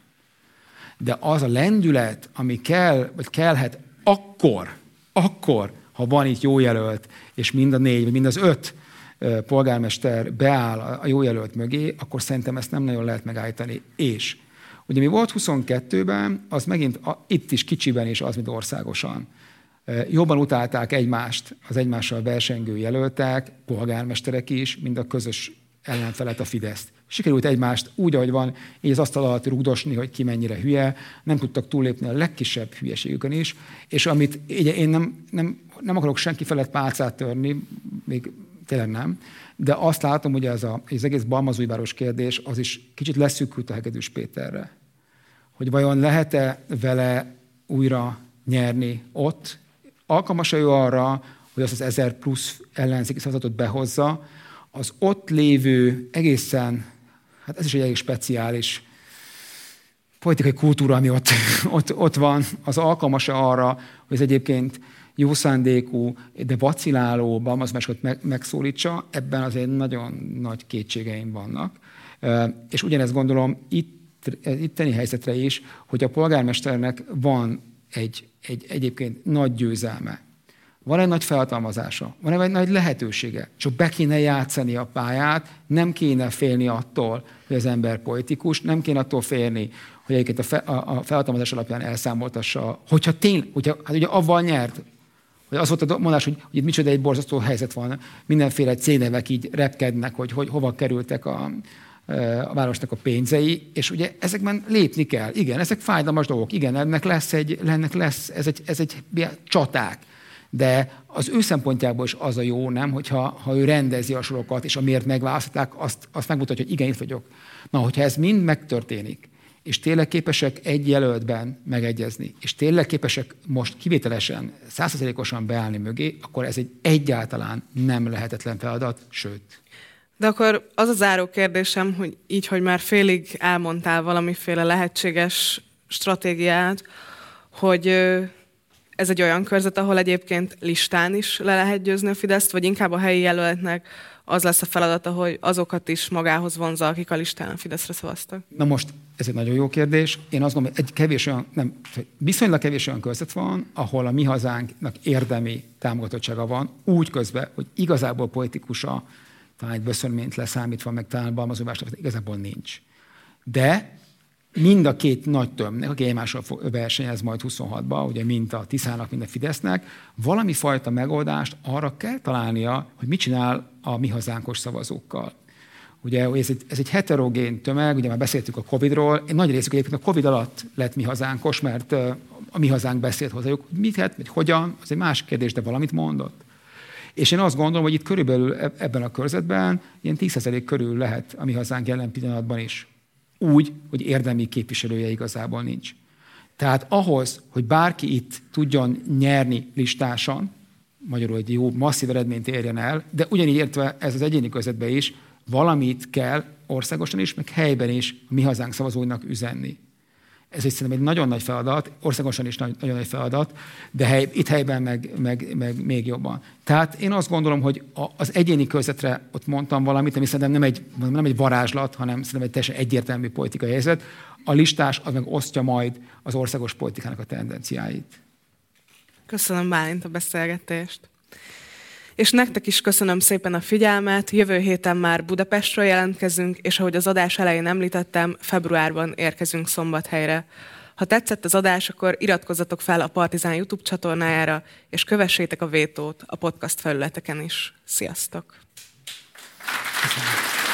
De az a lendület, ami kell, vagy kellhet akkor, akkor, ha van itt jó jelölt, és mind a négy, vagy mind az öt polgármester beáll a jó jelölt mögé, akkor szerintem ezt nem nagyon lehet megállítani. És ugye mi volt huszonkettőben, az megint a, itt is kicsiben is az, mint országosan. Jobban utálták egymást, az egymással versengő jelöltek, polgármesterek is, mint a közös ellenfelet, a Fideszt. Sikerült egymást úgy, ahogy van, így az asztal alatt rugdosni, hogy ki mennyire hülye, nem tudtak túllépni a legkisebb hülyeségükön is, és amit én nem, nem, nem akarok senki felett pálcát törni, még tényleg nem, de azt látom, hogy ez a, az egész Balmazújváros kérdés, az is kicsit leszűkült a Hegedűs Péterre. Hogy vajon lehet-e vele újra nyerni ott, alkalmas ő arra, hogy azt az ezer plusz ellenzéki szavazatot behozza, az ott lévő egészen, hát ez is egy egész speciális politikai kultúra, ami ott, ott, ott van, az alkalmas arra, hogy ez egyébként jó szándékú, de vaciláló balmazmásokat megszólítsa, ebben azért nagyon nagy kétségeim vannak. És ugyanezt gondolom itt, itteni helyzetre is, hogy a polgármesternek van egy, egy egyébként nagy győzelme. Van egy nagy felhatalmazása, van egy nagy lehetősége, csak be kéne játszani a pályát, nem kéne félni attól, hogy az ember politikus, nem kéne attól félni, hogy egyébként a, fe, a, a felhatalmazás alapján elszámoltassa, hogyha tény, hogyha, hát ugye avval nyert, hogy az volt a mondás, hogy, hogy itt micsoda egy borzasztó helyzet van, mindenféle cégnevek így repkednek, hogy, hogy hova kerültek a, a városnak a pénzei, és ugye ezekben lépni kell. Igen, ezek fájdalmas dolgok, igen, ennek lesz egy, ennek lesz, ez egy, ez egy csaták. De az ő szempontjából is az a jó, nem, hogyha ha ő rendezi a sorokat, és amiért megválasztották, azt, azt megmutatja, hogy igen, itt vagyok. Na, hogyha ez mind megtörténik, és tényleg képesek egy jelöltben megegyezni, és tényleg képesek most kivételesen, százszerzelékosan beállni mögé, akkor ez egy egyáltalán nem lehetetlen feladat, sőt. De akkor az a záró kérdésem, hogy így, hogy már félig elmondtál valamiféle lehetséges stratégiát, hogy ez egy olyan körzet, ahol egyébként listán is le lehet győzni a Fideszt, vagy inkább a helyi jelöltnek az lesz a feladata, hogy azokat is magához vonzza, akik a listán a Fideszre szavaztak? Na most, ez egy nagyon jó kérdés. Én azt gondolom, hogy egy kevés olyan, nem, viszonylag kevés olyan körzet van, ahol a mi hazánknak érdemi támogatottsága van, úgy közben, hogy igazából politikusa, talán egy Böszörményt leszámítva, meg talán Balmazújvárosnak igazából nincs. De mind a két nagy tömbnek, aki egymással versenyez majd huszonhatban, ugye mind a Tiszának, mind a Fidesznek, valami fajta megoldást arra kell találnia, hogy mit csinál a mi hazánkos szavazókkal. Ugye ez egy, ez egy heterogén tömeg, ugye már beszéltük a Covidról, egy nagy részük egyébként a Covid alatt lett mi hazánkos, mert a mi hazánk beszélt hozzájuk, hogy mit hát, vagy hogyan, az egy más kérdés, de valamit mondott. És én azt gondolom, hogy itt körülbelül ebben a körzetben ilyen tíz százalék körül lehet a mi hazánk jelen pillanatban is. Úgy, hogy érdemi képviselője igazából nincs. Tehát ahhoz, hogy bárki itt tudjon nyerni listásan, magyarul egy jó masszív eredményt érjen el, de ugyanígy értve ez az egyéni körzetben is, valamit kell országosan is, meg helyben is a mi hazánk szavazóinak üzenni. Ez egy szerintem egy nagyon nagy feladat, országosan is nagy, nagyon nagy feladat, de hely, itt helyben meg, meg, meg még jobban. Tehát én azt gondolom, hogy az egyéni körzetre ott mondtam valamit, ami szerintem nem egy, nem egy varázslat, hanem szerintem egy teljesen egyértelmű politikai helyzet. A listás az meg osztja majd az országos politikának a tendenciáit. Köszönöm, Bálint, a beszélgetést. És nektek is köszönöm szépen a figyelmet. Jövő héten már Budapestről jelentkezünk, és ahogy az adás elején említettem, februárban érkezünk Szombathelyre. Ha tetszett az adás, akkor iratkozzatok fel a Partizán YouTube csatornájára, és kövessétek a Vétót a podcast felületeken is. Sziasztok! Köszönöm.